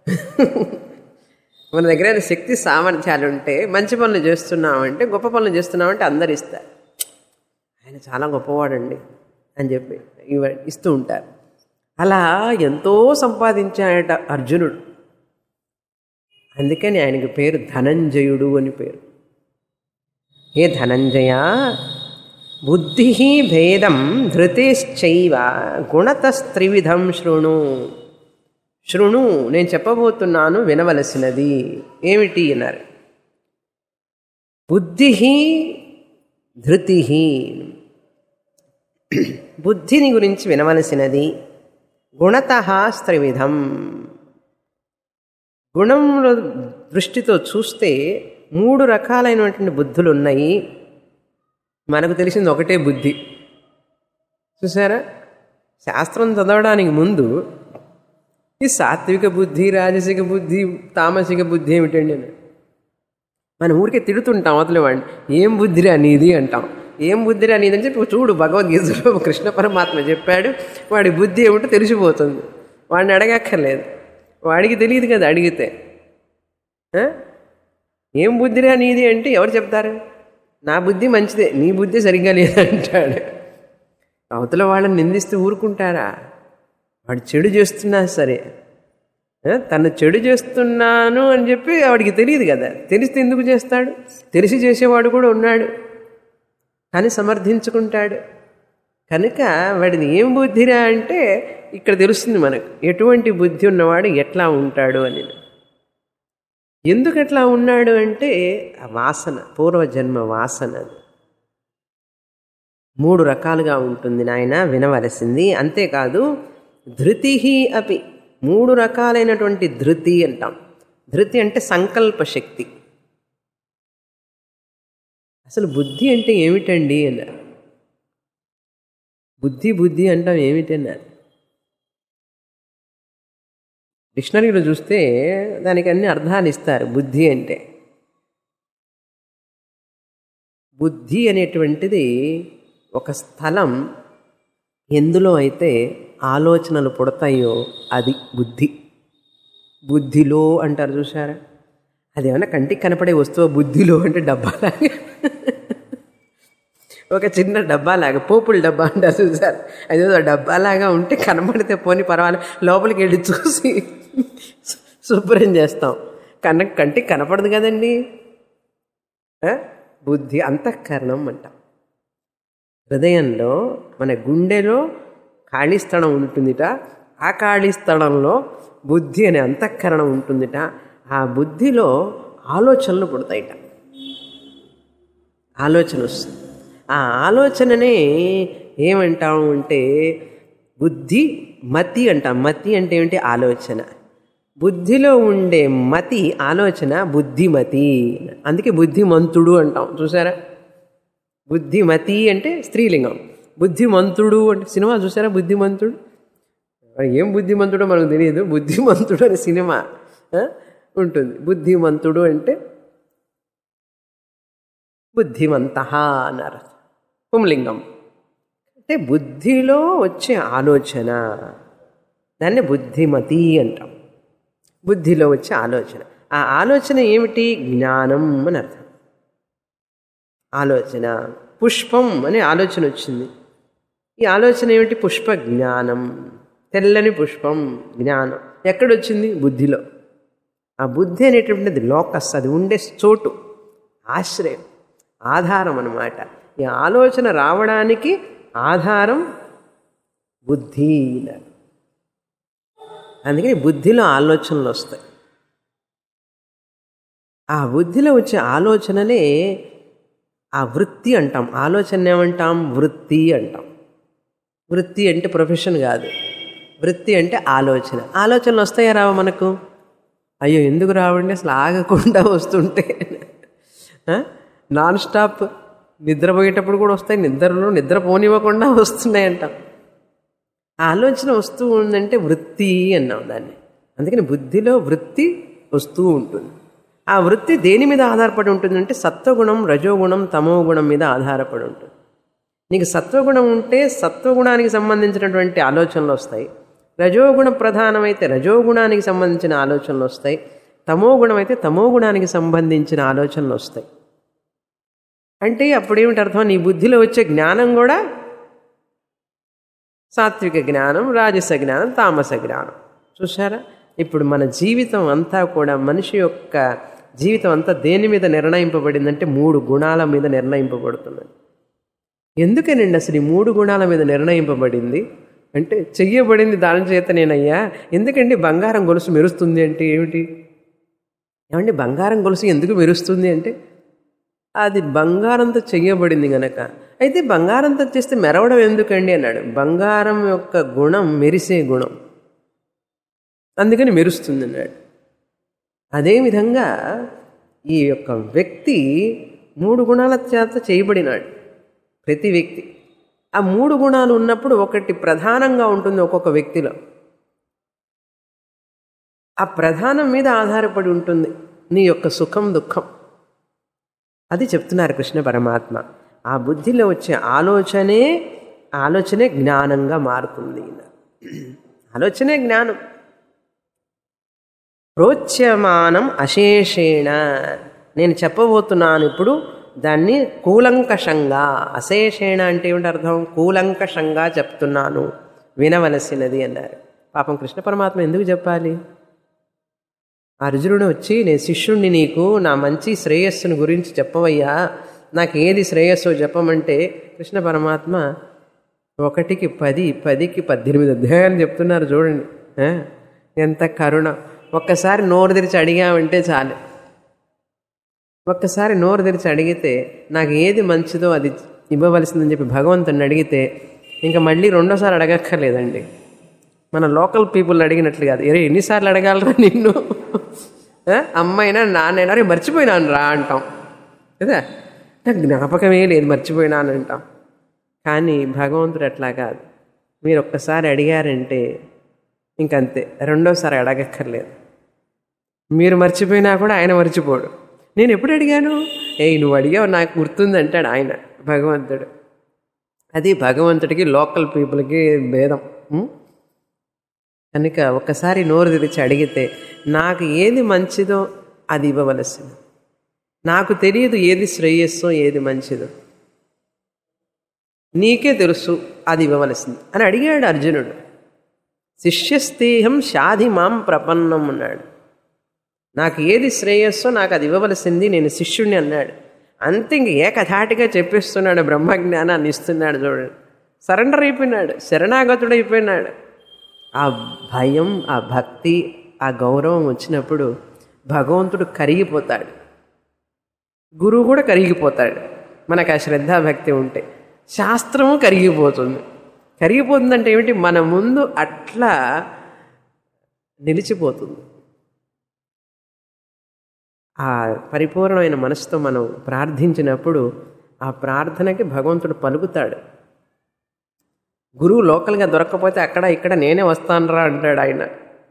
మన దగ్గర శక్తి సామర్థ్యాలు ఉంటే, మంచి పనులు చేస్తున్నామంటే, గొప్ప పనులు చేస్తున్నామంటే అందరు ఇస్తారు. ఆయన చాలా గొప్పవాడండి అని చెప్పి ఇస్తూ ఉంటారు. అలా ఎంతో సంపాదించాడట అర్జునుడు. అందుకని ఆయనకి పేరు ధనంజయుడు అని పేరు. ఏ ధనంజయ బుద్ధి భేదం ధృతిశ్చైవ గుణతస్త్రివిధం శృణు. శృణు, నేను చెప్పబోతున్నాను, వినవలసినది ఏమిటి అన్నారు. బుద్ధి ధృతి, బుద్ధిని గురించి వినవలసినది. గుణతః త్రివిధం, గుణముల దృష్టితో చూస్తే 3 రకాలైనటువంటి బుద్ధులు ఉన్నాయి. మనకు తెలిసింది ఒకటే బుద్ధి. చూసారా, శాస్త్రం చదవడానికి ముందు ఈ సాత్విక బుద్ధి, రాజసిక బుద్ధి, తామసిక బుద్ధి ఏమిటండి అని మనం ఊరికే తిడుతుంటాం అవతల వాడిని. ఏం బుద్ధిరా నీది అంటాం. ఏం బుద్ధిరా నీది అని చెప్పి చూడు, భగవద్గీతలో కృష్ణ పరమాత్మ చెప్పాడు, వాడి బుద్ధి ఏమిటో తెలిసిపోతుంది. వాడిని అడగక్కర్లేదు, వాడికి తెలియదు కదా అడిగితే. ఏం బుద్ధిరా నీది అంటే ఎవరు చెప్తారు? నా బుద్ధి మంచిదే, నీ బుద్ధి సరిగ్గా లేదంటాడు. అవతల వాళ్ళని నిందిస్తూ ఊరుకుంటారా? వాడు చెడు చేస్తున్నా సరే, తను చెడు చేస్తున్నాను అని చెప్పి వాడికి తెలియదు కదా. తెలిస్తే ఎందుకు చేస్తాడు? తెలిసి చేసేవాడు కూడా ఉన్నాడు, కానీ సమర్థించుకుంటాడు. కనుక వాడిది ఏం బుద్ధిరా అంటే ఇక్కడ తెలుస్తుంది మనకు ఎటువంటి బుద్ధి ఉన్నవాడు ఎట్లా ఉంటాడు అని. ఎందుకు ఎట్లా ఉన్నాడు అంటే ఆ వాసన, పూర్వజన్మ వాసన 3 రకాలుగా ఉంటుంది నాయన, వినవలసింది. అంతేకాదు ధృతి అపి, 3 రకాలైనటువంటి ధృతి అంటాం. ధృతి అంటే సంకల్ప శక్తి. అసలు బుద్ధి అంటే ఏమిటండి అన్నారు. బుద్ధి అంటాం ఏమిటన్నారు. డిక్షనరీలో చూస్తే దానికి అన్ని అర్థాలు ఇస్తారు. బుద్ధి అంటే, బుద్ధి అనేటువంటిది ఒక స్థలం, ఎందులో అయితే ఆలోచనలు పుడతాయో అది బుద్ధి. బుద్ధిలో అంటారు చూసారా, అదేమన్నా కంటికి కనపడే వస్తువు. బుద్ధిలో అంటే డబ్బాలాగా, ఒక చిన్న డబ్బాలాగా, పోపుల డబ్బా అంటారు చూసారు, అదేదో డబ్బాలాగా ఉంటే కనపడితే పోని పర్వాలేదు, లోపలికి వెళ్ళి చూసి శుభ్రం చేస్తాం. కంటికి కనపడదు కదండి. బుద్ధి అంతఃకరణం అంటాం. హృదయంలో మన గుండెలో ఖాళీ స్థలం ఉంటుందిట. ఆ ఖాళీ స్థలంలో బుద్ధి అనే అంతఃకరణం ఉంటుందిట. ఆ బుద్ధిలో ఆలోచనలు పుడతాయిట. ఆలోచన వస్తుంది. ఆ ఆలోచననే ఏమంటాము అంటే బుద్ధి మతి అంటాం. మతి అంటే ఏమిటి? ఆలోచన. బుద్ధిలో ఉండే మతి ఆలోచన బుద్ధిమతి. అందుకే బుద్ధిమంతుడు అంటాం చూసారా. బుద్ధిమతి అంటే స్త్రీలింగం, బుద్ధిమంతుడు అంటే సినిమా చూసారా. బుద్ధిమంతుడు ఏం బుద్ధిమంతుడో మనకు తెలియదు, బుద్ధిమంతుడు అనే సినిమా ఉంటుంది. బుద్ధిమంతుడు అంటే బుద్ధిమంత అన్నారు, పుంలింగం. అంటే బుద్ధిలో వచ్చే ఆలోచన, దాన్ని బుద్ధిమతి అంటాం. బుద్ధిలో వచ్చే ఆలోచన. ఆ ఆలోచన ఏమిటి? జ్ఞానం అని అర్థం. ఆలోచన పుష్పం అనే ఆలోచన వచ్చింది. ఈ ఆలోచన ఏమిటి? పుష్ప జ్ఞానం. తెల్లని పుష్పం జ్ఞానం ఎక్కడొచ్చింది? బుద్ధిలో. ఆ బుద్ధి అనేటువంటిది లోకస్, అది ఉండే చోటు, ఆశ్రయం, ఆధారం అన్నమాట. ఈ ఆలోచన రావడానికి ఆధారం బుద్ధి. అందుకని బుద్ధిలో ఆలోచనలు వస్తాయి. ఆ బుద్ధిలో వచ్చే ఆలోచనలే ఆ వృత్తి అంటాం. ఆలోచన ఏమంటాం? వృత్తి అంటాం. వృత్తి అంటే ప్రొఫెషన్ కాదు. వృత్తి అంటే ఆలోచన. ఆలోచనలు వస్తాయా రావా మనకు? అయ్యో ఎందుకు రావండి అసలు ఆగకుండా వస్తుంటే. నాన్ స్టాప్ నిద్రపోయేటప్పుడు కూడా వస్తాయి, నిద్రపోనివ్వకుండా వస్తున్నాయంటాం. ఆలోచన వస్తూ ఉందంటే వృత్తి అన్నాం దాన్ని. అందుకని బుద్ధిలో వృత్తి వస్తూ ఉంటుంది. ఆ వృత్తి దేని మీద ఆధారపడి ఉంటుందంటే సత్వగుణం, రజోగుణం, తమో గుణం మీద ఆధారపడి ఉంటుంది. నీకు సత్వగుణం ఉంటే సత్వగుణానికి సంబంధించినటువంటి ఆలోచనలు వస్తాయి. రజోగుణ ప్రధానమైతే రజోగుణానికి సంబంధించిన ఆలోచనలు వస్తాయి. తమో గుణం అయితే తమో గుణానికి సంబంధించిన ఆలోచనలు వస్తాయి. అంటే అప్పుడేమిటి అర్థం? నీ బుద్ధిలో వచ్చే జ్ఞానం కూడా సాత్విక జ్ఞానం, రాజస జ్ఞానం, తామస జ్ఞానం. చూసారా? ఇప్పుడు మన జీవితం అంతా కూడా, మనిషి యొక్క జీవితం అంతా దేని మీద నిర్ణయింపబడిందంటే 3 గుణాల మీద నిర్ణయింపబడుతున్నది. ఎందుకనండి అసలు ఈ 3 గుణాల మీద నిర్ణయింపబడింది అంటే చెయ్యబడింది దాని చేతనేనయ్యా. ఎందుకండి బంగారం గొలుసు మెరుస్తుంది అంటే ఏమిటి? ఏమండి బంగారం గొలుసు ఎందుకు మెరుస్తుంది అంటే అది బంగారంతో చెయ్యబడింది గనక. అయితే బంగారంతో చేస్తే మెరవడం ఎందుకండి అన్నాడు. బంగారం యొక్క గుణం మెరిసే గుణం, అందుకని మెరుస్తుంది అన్నాడు. అదేవిధంగా ఈ యొక్క వ్యక్తి 3 గుణాల చేత చేయబడినాడు. ప్రతి వ్యక్తి ఆ 3 గుణాలు ఉన్నప్పుడు ఒకటి ప్రధానంగా ఉంటుంది ఒక్కొక్క వ్యక్తిలో. ఆ ప్రధానం మీద ఆధారపడి ఉంటుంది నీ యొక్క సుఖం దుఃఖం. అది చెప్తున్నారు కృష్ణ పరమాత్మ. ఆ బుద్ధిలో వచ్చే ఆలోచనే జ్ఞానంగా మారుతుంది. ఆలోచనే జ్ఞానం. ప్రోచ్యమానం అశేషేణ, నేను చెప్పబోతున్నాను ఇప్పుడు దాన్ని కూలంకషంగా. అశేషేణ అంటే ఏమిటి అర్థం? కూలంకషంగా చెప్తున్నాను, వినవలసినది అన్నారు. పాపం కృష్ణ పరమాత్మ ఎందుకు చెప్పాలి? అర్జునుడు వచ్చి, నేను శిష్యుణ్ణి, నీకు నా మంచి శ్రేయస్సుని గురించి చెప్పవయ్యా, నాకు ఏది శ్రేయస్సో చెప్పమంటే కృష్ణ పరమాత్మ 1కి 10, 10కి 18 అధ్యాయాలు చెప్తున్నారు. చూడండి ఎంత కరుణ. ఒక్కసారి నోరు తెరిచి అడిగామంటే చాలు. ఒక్కసారి నోరు తెరిచి అడిగితే నాకు ఏది మంచిదో అది ఇవ్వవలసిందని చెప్పి భగవంతుని అడిగితే ఇంకా మళ్ళీ రెండోసారి అడగక్కర్లేదండి. మన లోకల్ పీపుల్ అడిగినట్లు కాదు. ఎన్నిసార్లు అడగాలరా నిన్ను, అమ్మైనా నాన్నైనా రే మర్చిపోయినాను రా అంటాం కదా. నాకు జ్ఞాపకమే లేదు, మర్చిపోయినాను అంటాం. కానీ భగవంతుడు అట్లా కాదు. మీరు ఒక్కసారి అడిగారంటే ఇంకంతే, రెండోసారి అడగక్కర్లేదు. మీరు మర్చిపోయినా కూడా ఆయన మర్చిపోడు. నేను ఎప్పుడు అడిగాను, నువ్వు అడిగావు నాకు గుర్తుంది అంటాడు ఆయన, భగవంతుడు. అది భగవంతుడికి లోకల్ పీపుల్కి భేదం. కనుక ఒక్కసారి నోరు తెరిచి అడిగితే నాకు ఏది మంచిదో అది ఇవ్వవలసింది. నాకు తెలియదు ఏది శ్రేయస్సో ఏది మంచిదో, నీకే తెలుసు, అది ఇవ్వవలసింది అని అడిగాడు అర్జునుడు. శిష్యస్తేహం శాధి మాం ప్రపన్నం అన్నాడు. నాకు ఏది శ్రేయస్సో నాకు అది ఇవ్వవలసింది, నేను శిష్యుణ్ణి అన్నాడు. అంతే ఇంక ఏకధాటిగా చెప్పేస్తున్నాడు, బ్రహ్మజ్ఞానాన్ని ఇస్తున్నాడు. చూడండి, సరెండర్ అయిపోయినాడు, శరణాగతుడైపోయినాడు. ఆ భయం, ఆ భక్తి, ఆ గౌరవం వచ్చినప్పుడు భగవంతుడు కరిగిపోతాడు, గురువు కూడా కరిగిపోతాడు. మనకు ఆ శ్రద్ధాభక్తి ఉంటే శాస్త్రము కరిగిపోతుంది. కరిగిపోతుందంటే ఏమిటి? మన ముందు అట్లా నిలిచిపోతుంది. ఆ పరిపూర్ణమైన మనసుతో మనం ప్రార్థించినప్పుడు ఆ ప్రార్థనకి భగవంతుడు పలుకుతాడు. గురువు లోకల్గా దొరక్కపోతే అక్కడ ఇక్కడ నేనే వస్తానురా అంటాడు ఆయన.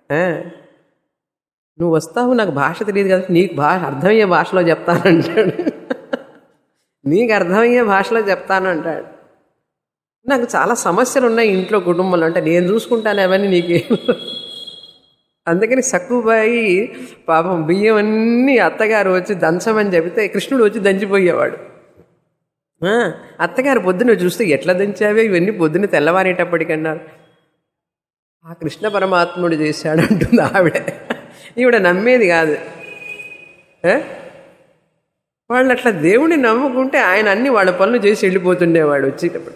నువ్వు వస్తావు, నాకు భాష తెలియదు కదా, నీకు అర్థమయ్యే భాషలో చెప్తానంటాడు. నీకు అర్థమయ్యే భాషలో చెప్తాను అంటాడు. నాకు చాలా సమస్యలు ఉన్నాయి ఇంట్లో, కుటుంబంలో, అంటే నేను చూసుకుంటాను అవన్నీ నీకే. అందుకని సక్కుబాయి పాపం బియ్యం అన్నీ అత్తగారు వచ్చి దంచమని చెబితే కృష్ణుడు వచ్చి దంచిపోయేవాడు. అత్తగారు పొద్దున చూస్తే ఎట్లా దంచావే ఇవన్నీ, పొద్దున్న తెల్లవారేటప్పటికన్నారు. ఆ కృష్ణ పరమాత్ముడు చేశాడు అంటుంది ఆవిడ. ఈవిడ నమ్మేది కాదు. వాళ్ళు అట్లా దేవుడిని నమ్ముకుంటే ఆయన అన్ని వాళ్ళ పనులు చేసి వెళ్ళిపోతుండేవాడు వచ్చేటప్పుడు.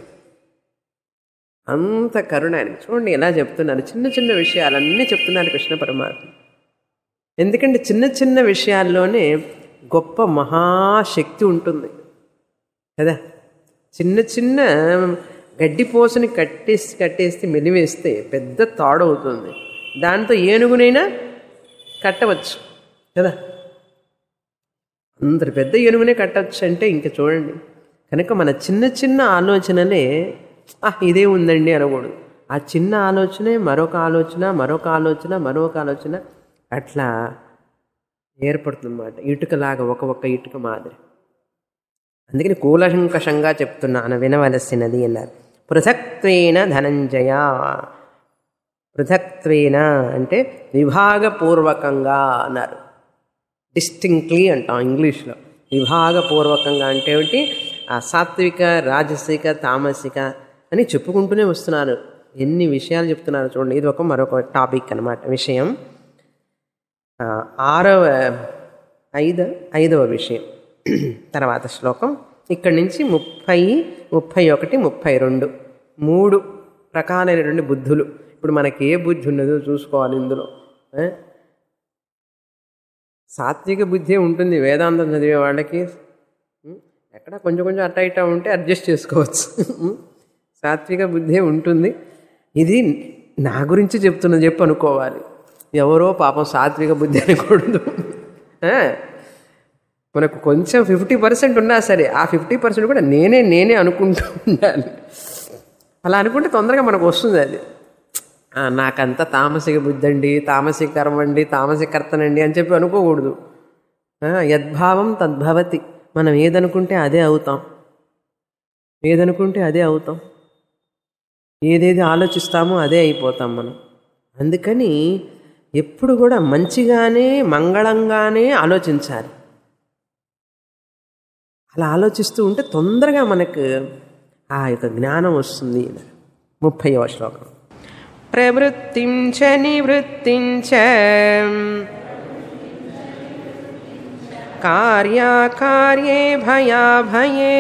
అంత కరుణ ఆయనకి. చూడండి ఎలా చెప్తున్నారు, చిన్న చిన్న విషయాలన్నీ చెప్తున్నారు కృష్ణ పరమాత్మ. ఎందుకంటే చిన్న చిన్న విషయాల్లోనే గొప్ప మహాశక్తి ఉంటుంది. కదా. చిన్న చిన్న గడ్డిపోసని కట్టేస్తే మెలివేస్తే పెద్ద తాడవుతుంది. దాంతో ఏనుగునైనా కట్టవచ్చు కదా. అందరు పెద్ద ఏనుగునే కట్టవచ్చు అంటే ఇంక చూడండి. కనుక మన చిన్న చిన్న ఆలోచనలే ఇదే ఉందండి అనకూడదు. ఆ చిన్న ఆలోచనే మరొక ఆలోచన, మరొక ఆలోచన, మరొక ఆలోచన అట్లా ఏర్పడుతుందన్నమాట. ఇటుకలాగా ఒక్క ఇటుక మాదిరి. అందుకని కూలంకషంగా చెప్తున్నాను, వినవలసినది అన్నారు. పృథక్త్వేన ధనంజయ. పృథక్త్వేన అంటే విభాగపూర్వకంగా అన్నారు. డిస్టింక్ట్లీ అంటాం ఇంగ్లీష్లో. విభాగపూర్వకంగా అంటే ఏమిటి? ఆ సాత్విక, రాజసిక, తామసిక అని చెప్పుకుంటూనే వస్తున్నారు. ఎన్ని విషయాలు చెప్తున్నారు చూడండి. ఇది మరొక టాపిక్ అన్నమాట, విషయం. ఐదవ విషయం తర్వాత శ్లోకం. ఇక్కడి నుంచి 30, 31, 32 3 రకాలైనటువంటి బుద్ధులు. ఇప్పుడు మనకి ఏ బుద్ధి ఉన్నదో చూసుకోవాలి ఇందులో. సాత్విక బుద్ధి ఉంటుంది వేదాంతం చదివే వాళ్ళకి. ఎక్కడ కొంచెం కొంచెం అట్ట ఇట్టా ఉంటే అడ్జస్ట్ చేసుకోవచ్చు. సాత్విక బుద్ధి ఉంటుంది. ఇది నా గురించి చెప్తున్నది అనుకోవాలి. ఎవరో పాపం సాత్విక బుద్ధి అనకూడదు. మనకు కొంచెం 50% ఉన్నా సరే ఆ 50% కూడా నేనే అనుకుంటూ ఉండాలి. అలా అనుకుంటే తొందరగా మనకు వస్తుంది అది. నాకంతా తామసిక బుద్ధి అండి, తామసిక కర్మ అండి, తామసిక కర్తనండి అని చెప్పి అనుకోకూడదు. యద్భావం తద్భవతి. మనం ఏదనుకుంటే అదే అవుతాం. ఏదేది ఆలోచిస్తామో అదే అయిపోతాం మనం. అందుకని ఎప్పుడు కూడా మంచిగానే మంగళంగానే ఆలోచించాలి. అలా ఆలోచిస్తూ ఉంటే తొందరగా మనకు ఆ యొక్క జ్ఞానం వస్తుంది. 30వ శ్లోకం. ప్రవృత్తిం చ నివృత్తిం చ కార్యాకార్యే భయాభయే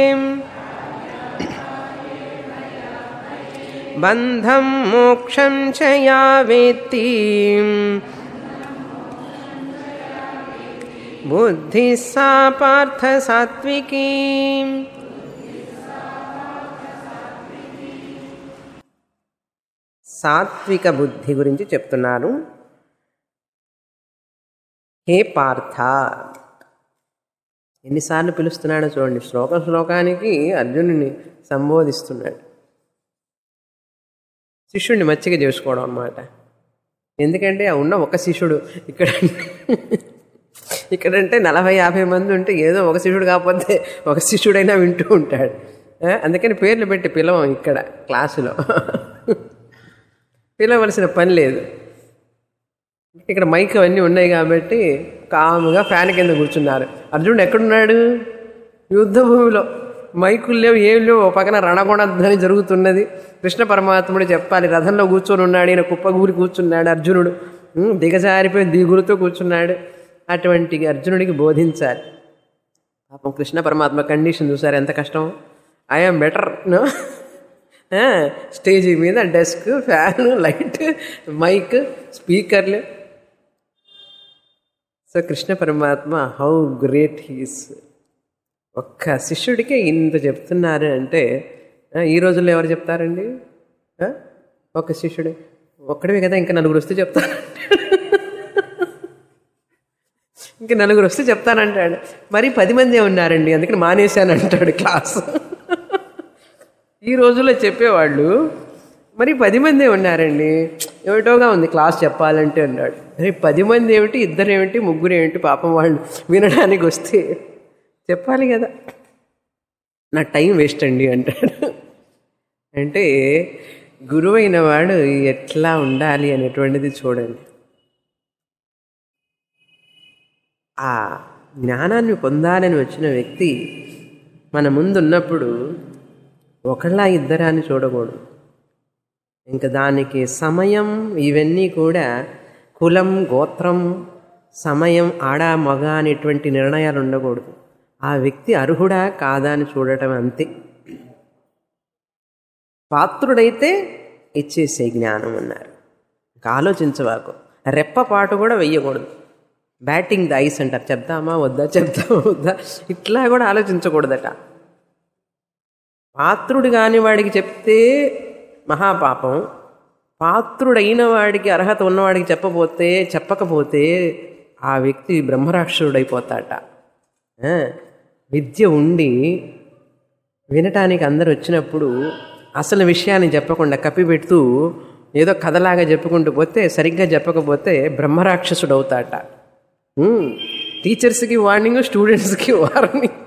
బంధం మోక్షం చ యా వేత్తి బుద్ధి సా పార్థ సాత్వికీ. సాత్విక బుద్ధి గురించి చెప్తున్నారు. హే పార్థ, ఎన్నిసార్లు పిలుస్తున్నాడో చూడండి. శ్లోకానికి అర్జునుడిని సంబోధిస్తున్నాడు. శిష్యుడిని మచ్చిగా చేసుకోవడం అన్నమాట. ఎందుకంటే ఉన్న ఒక శిష్యుడు ఇక్కడంటే 40-50 మంది ఉంటే ఏదో ఒక శిష్యుడు కాకపోతే ఒక శిష్యుడైనా వింటూ ఉంటాడు. అందుకని పేర్లు పెట్టి పిలవం ఇక్కడ క్లాసులో. పిలవలసిన పని లేదు. ఇక్కడ మైక్ అవన్నీ ఉన్నాయి కాబట్టి కాముగా ఫ్యాన్ కింద కూర్చున్నారు. అర్జునుడు ఎక్కడున్నాడు? యుద్ధ భూమిలో. మైకులు లేవు, ఏం లేవు. ఓ పక్కన రణగుణధ్వని జరుగుతున్నది. కృష్ణ పరమాత్ముడు చెప్పాలి. రథంలో కూర్చొని ఉన్నాడు. ఈయన కుప్పగూరి కూర్చున్నాడు. అర్జునుడు దిగజారిపోయి దిగులుతో కూర్చున్నాడు. అటువంటి అర్జునుడికి బోధించాలి. పాపం కృష్ణ పరమాత్మ కండిషన్ చూసారు ఎంత కష్టం. I am better no. స్టేజీ మీద డెస్క్, ఫ్యాన్, లైట్, మైక్, స్పీకర్లు. సో కృష్ణ పరమాత్మ హౌ గ్రేట్ హీస్. ఒక్క శిష్యుడికే ఇంత చెప్తున్నారు అంటే ఈ రోజుల్లో ఎవరు చెప్తారండి? ఒక శిష్యుడు ఒక్కడే కదా, ఇంకా నలుగురు వస్తే చెప్తారు. ఇంకా నలుగురు వస్తే చెప్తానంటాడు. మరి 10 మందే ఉన్నారండి, అందుకని మానేశాను అంటాడు క్లాసు. ఈ రోజుల్లో చెప్పేవాళ్ళు మరి 10 మందే ఉన్నారండి, ఏమిటోగా ఉంది క్లాస్ చెప్పాలంటే అన్నాడు. మరి 10 మంది ఏమిటి, 2 ఏమిటి, 3 ఏమిటి, పాపం వాళ్ళు వినడానికి వస్తే చెప్పాలి కదా. నా టైం వేస్ట్ అండి అంటాడు. అంటే గురువైన వాడు ఎట్లా ఉండాలి అనేటువంటిది చూడండి. ఆ జ్ఞానాన్ని పొందాలని వచ్చిన వ్యక్తి మన ముందున్నప్పుడు ఒకళ్ళ ఇద్దరా అని చూడకూడదు. ఇంకా దానికి సమయం ఇవన్నీ కూడా కులం, గోత్రం, సమయం, ఆడ మగ అనేటువంటి నిర్ణయాలు ఉండకూడదు. ఆ వ్యక్తి అర్హుడా కాదా అని చూడటం అంతే. పాత్రుడైతే ఇచ్చేసే జ్ఞానం అన్నారు. ఇంకా ఆలోచించవాకు. రెప్పపాటు కూడా వెయ్యకూడదు. బ్యాటింగ్ ద ఐస్ అంటారు. చెప్తామా వద్దా, చెప్తామా వద్దా, ఇట్లా కూడా ఆలోచించకూడదట. పాత్రుడు కాని వాడికి చెప్తే మహాపాపం, పాత్రుడైన వాడికి అర్హత ఉన్నవాడికి చెప్పకపోతే ఆ వ్యక్తి బ్రహ్మరాక్షసుడైపోతాట. విద్య ఉండి వినటానికి అందరు వచ్చినప్పుడు అసలు విషయాన్ని చెప్పకుండా కప్పిపెడుతూ ఏదో కథలాగా చెప్పుకుంటూ పోతే, సరిగ్గా చెప్పకపోతే బ్రహ్మరాక్షసుడు అవుతాట. టీచర్స్కి వార్నింగ్, స్టూడెంట్స్కి వార్నింగ్.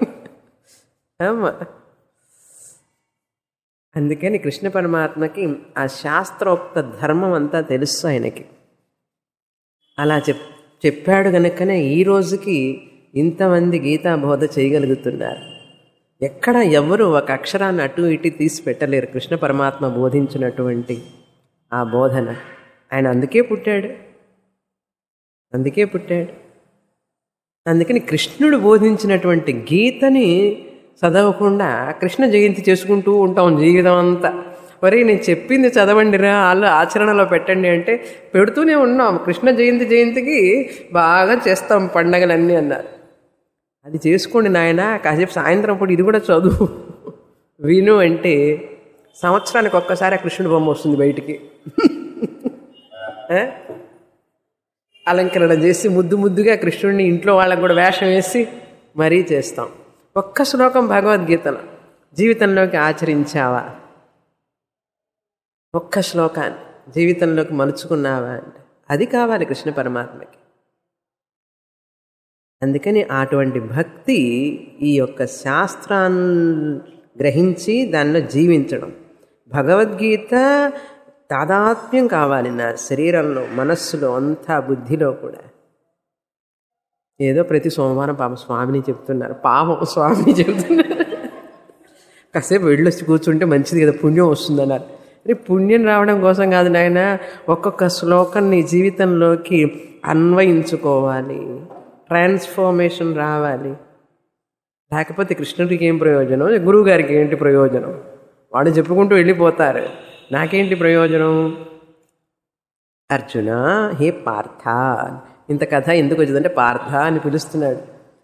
అందుకని కృష్ణ పరమాత్మకి ఆ శాస్త్రోక్త ధర్మం అంతా తెలుసు ఆయనకి. అలా చెప్పాడు కనుకనే ఈ రోజుకి ఇంతమంది గీతా బోధ చేయగలుగుతున్నారు. ఎక్కడ ఎవరు ఒక అక్షరాన్ని అటు ఇటు తీసి పెట్టలేరు కృష్ణ పరమాత్మ బోధించినటువంటి ఆ బోధన. ఆయన అందుకే పుట్టాడు. అందుకని కృష్ణుడు బోధించినటువంటి గీతని చదవకుండా కృష్ణ జయంతి చేసుకుంటూ ఉంటాం జీవితం అంతా. మరి నేను చెప్పింది చదవండిరా, వాళ్ళు ఆచరణలో పెట్టండి అంటే పెడుతూనే ఉన్నాం. కృష్ణ జయంతికి బాగా చేస్తాం పండగలన్నీ అన్నారు. అది చేసుకోండి నాయన, కాసేపు సాయంత్రం పూట ఇది కూడా చదువు విను అంటే సంవత్సరానికి ఒక్కసారి ఆ కృష్ణుడి బొమ్మ వస్తుంది బయటికి. అలంకరణ చేసి ముద్దుగా కృష్ణుడిని ఇంట్లో వాళ్ళకు కూడా వేషం వేసి మరీ చేస్తాం. ఒక్క శ్లోకం భగవద్గీతలో జీవితంలోకి ఆచరించావా? ఒక్క శ్లోకాన్ని జీవితంలోకి మలుచుకున్నావా అంటే అది కావాలి కృష్ణ పరమాత్మకి. అందుకని అటువంటి భక్తి ఈ యొక్క శాస్త్రాన్ని గ్రహించి దానిలో జీవించడం. భగవద్గీత తాదాత్మ్యం కావాలి నా శరీరంలో, మనస్సులో, అంతా బుద్ధిలో కూడా. ఏదో ప్రతి సోమవారం పాపం స్వామిని చెప్తున్నారు, కాసేపు వెళ్ళొచ్చి కూర్చుంటే మంచిది కదా, పుణ్యం వస్తుందన్నారు. అరే పుణ్యం రావడం కోసం కాదు నాయన, ఒక్కొక్క శ్లోకం నీ జీవితంలోకి అన్వయించుకోవాలి, ట్రాన్స్ఫర్మేషన్ రావాలి. లేకపోతే కృష్ణుడికి ఏం ప్రయోజనం, గురువు గారికి ఏంటి ప్రయోజనం? వాడు చెప్పుకుంటూ వెళ్ళిపోతారు, నాకేంటి ప్రయోజనం? అర్జున హే పార్థ, ఇంత కథ ఎందుకు వచ్చిందంటే పార్థ అని పిలుస్తున్నాడు.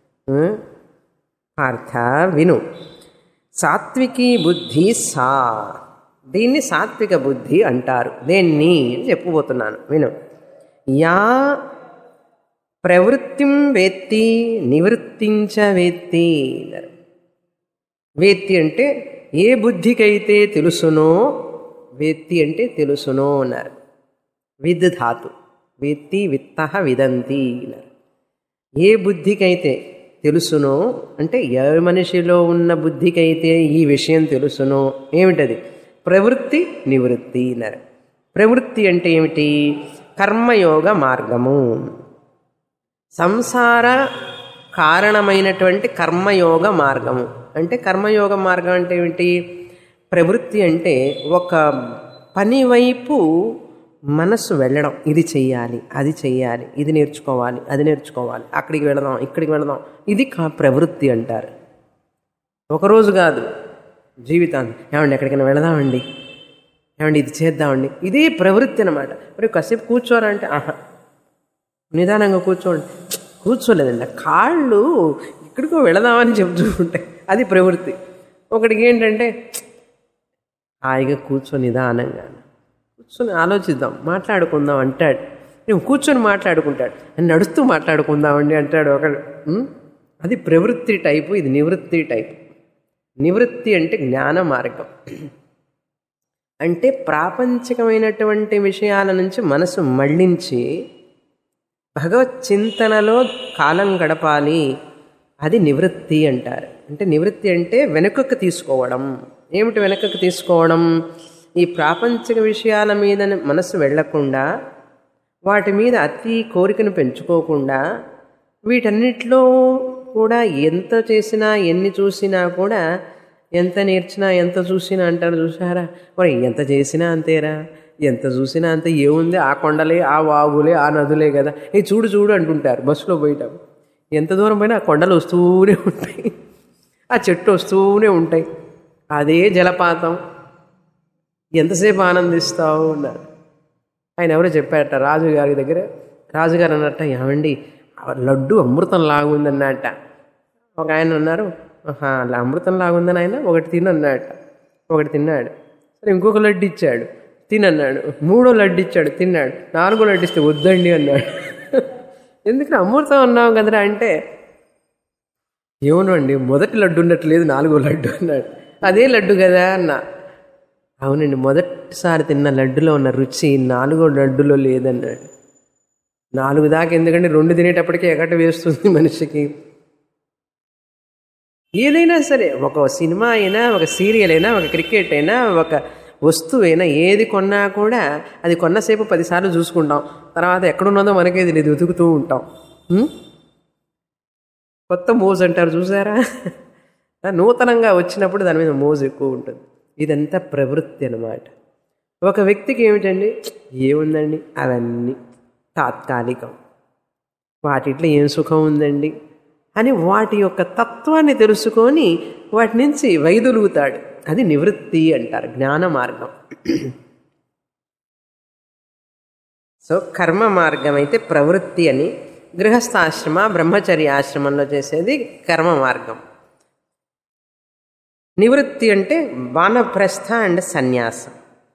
పార్థ విను, సాత్వికీ బుద్ధి సా, దీన్ని సాత్విక బుద్ధి అంటారు. దేన్ని చెప్పబోతున్నాను విను. యా ప్రవృత్తిం వేత్తి నివృత్తించ వేత్తి. వేత్తి అంటే ఏ బుద్ధికైతే తెలుసునో, వేత్తి అంటే తెలుసునో అన్నారు. విద్ ధాతు, వేత్తి విత్త విదంతి అన్నారు. ఏ బుద్ధికైతే తెలుసునో అంటే ఏ మనిషిలో ఉన్న బుద్ధికైతే ఈ విషయం తెలుసునో, ఏమిటది? ప్రవృత్తి నివృత్తి అన్నారు. ప్రవృత్తి అంటే ఏమిటి? కర్మయోగ మార్గము, సంసార కారణమైనటువంటి కర్మయోగ మార్గము. అంటే కర్మయోగ మార్గం అంటే ఏమిటి? ప్రవృత్తి అంటే ఒక పని వైపు మనస్సు వెళ్ళడం, ఇది చెయ్యాలి, అది చెయ్యాలి, ఇది నేర్చుకోవాలి, అది నేర్చుకోవాలి, అక్కడికి వెళదాం, ఇక్కడికి వెళదాం, ఇది ప్రవృత్తి అంటారు. ఒకరోజు కాదు, జీవితాన్ని. ఏమండి ఎక్కడికైనా వెళదామండి, ఏమండి ఇది చేద్దామండి, ఇదే ప్రవృత్తి అనమాట. మరి కాసేపు కూర్చోరంటే ఆహా నిదానంగా కూర్చోలేదండి, కాళ్ళు ఇక్కడికో వెళదామని చెప్తూ ఉంటాయి, అది ప్రవృత్తి. ఒకటికి ఏంటంటే హాయిగా కూర్చొని నిదానంగా కూర్చొని ఆలోచిద్దాం, మాట్లాడుకుందాం అంటాడు. నువ్వు కూర్చొని మాట్లాడుకుంటాడు, నడుస్తూ మాట్లాడుకుందామండి అంటాడు ఒకడు. అది ప్రవృత్తి టైపు, ఇది నివృత్తి టైపు. నివృత్తి అంటే జ్ఞాన మార్గం. అంటే ప్రాపంచికమైనటువంటి విషయాల నుంచి మనసు మళ్ళించి భగవత్ చింతనలో కాలం గడపాలి, అది నివృత్తి అంటారు. అంటే నివృత్తి అంటే వెనుకకు తీసుకోవడం. ఏమిటి వెనుకకు తీసుకోవడం? ఈ ప్రాపంచిక విషయాల మీద మనసు వెళ్లకుండా, వాటి మీద అతి కోరికను పెంచుకోకుండా, వీటన్నిటిలో కూడా ఎంత చేసినా ఎన్ని చూసినా కూడా, ఎంత నేర్చినా ఎంత చూసినా అంటారు చూసారా, మరి ఎంత చేసినా అంతేరా, ఎంత చూసినా అంతే, ఏముంది ఆ కొండలే, ఆ వాగులే, ఆ నదులే కదా, ఏ చూడు చూడు అంటుంటారు బస్సులో పోయటం. ఎంత దూరం పోయినా ఆ కొండలు వస్తూనే ఉంటాయి, ఆ చెట్టు వస్తూనే ఉంటాయి, అదే జలపాతం, ఎంతసేపు ఆనందిస్తావు అన్నారు. ఆయన ఎవరో చెప్పారట రాజుగారి దగ్గర. రాజుగారు అన్నట్ట, ఏమండి లడ్డు అమృతం లాగుందన్నట్ట. ఒక ఆయన అన్నారు, అమృతం లాగుందని ఆయన ఒకటి తినన్నట్ట. ఒకటి తిన్నాడు. సరే ఇంకొక లడ్డు ఇచ్చాడు, తినన్నాడు. మూడో లడ్డు ఇచ్చాడు, తిన్నాడు. నాలుగో లడ్డు ఇస్తే వద్దండి అన్నాడు. ఎందుకంటే అమృతం అన్నావు కదరా అంటే, ఏమోనండి మొదటి లడ్డు ఉన్నట్లేదు, నాలుగో లడ్డు అన్నాడు. అదే లడ్డు కదా అన్నా. అవునండి, మొదటిసారి తిన్న లడ్డులో ఉన్న రుచి నాలుగో లడ్డులో లేదన్నాడు. 4 దాకా ఎందుకంటే 2 తినేటప్పటికే ఎగట వేస్తుంది మనిషికి. ఏదైనా సరే, ఒక సినిమా అయినా, ఒక సీరియల్ అయినా, ఒక క్రికెట్ అయినా, ఒక వస్తువైనా, ఏది కొన్నా కూడా అది కొన్నసేపు 10 సార్లు చూసుకుంటాం. తర్వాత ఎక్కడున్నదో మనకే తెలియదు, వెతుకుతూ ఉంటాం. కొత్త మోజు అంటారు చూసారా, నూతనంగా వచ్చినప్పుడు దాని మీద మోజు ఎక్కువ ఉంటుంది. ఇదంతా ప్రవృత్తి అన్నమాట. ఒక వ్యక్తికి ఏమిటండి, ఏముందండి అవన్నీ తాత్కాలికం, వాటిట్లో ఏం సుఖం ఉందండి అని వాటి యొక్క తత్వాన్ని తెలుసుకొని వాటి నుంచి వైదొలుగుతాడు. అది నివృత్తి అంటారు, జ్ఞాన మార్గం. సో కర్మ మార్గం అయితే ప్రవృత్తి అని, గృహస్థాశ్రమ బ్రహ్మచర్య ఆశ్రమంలో చేసేది కర్మ మార్గం. నివృత్తి అంటే వానప్రస్థ అండ్ సన్యాసం.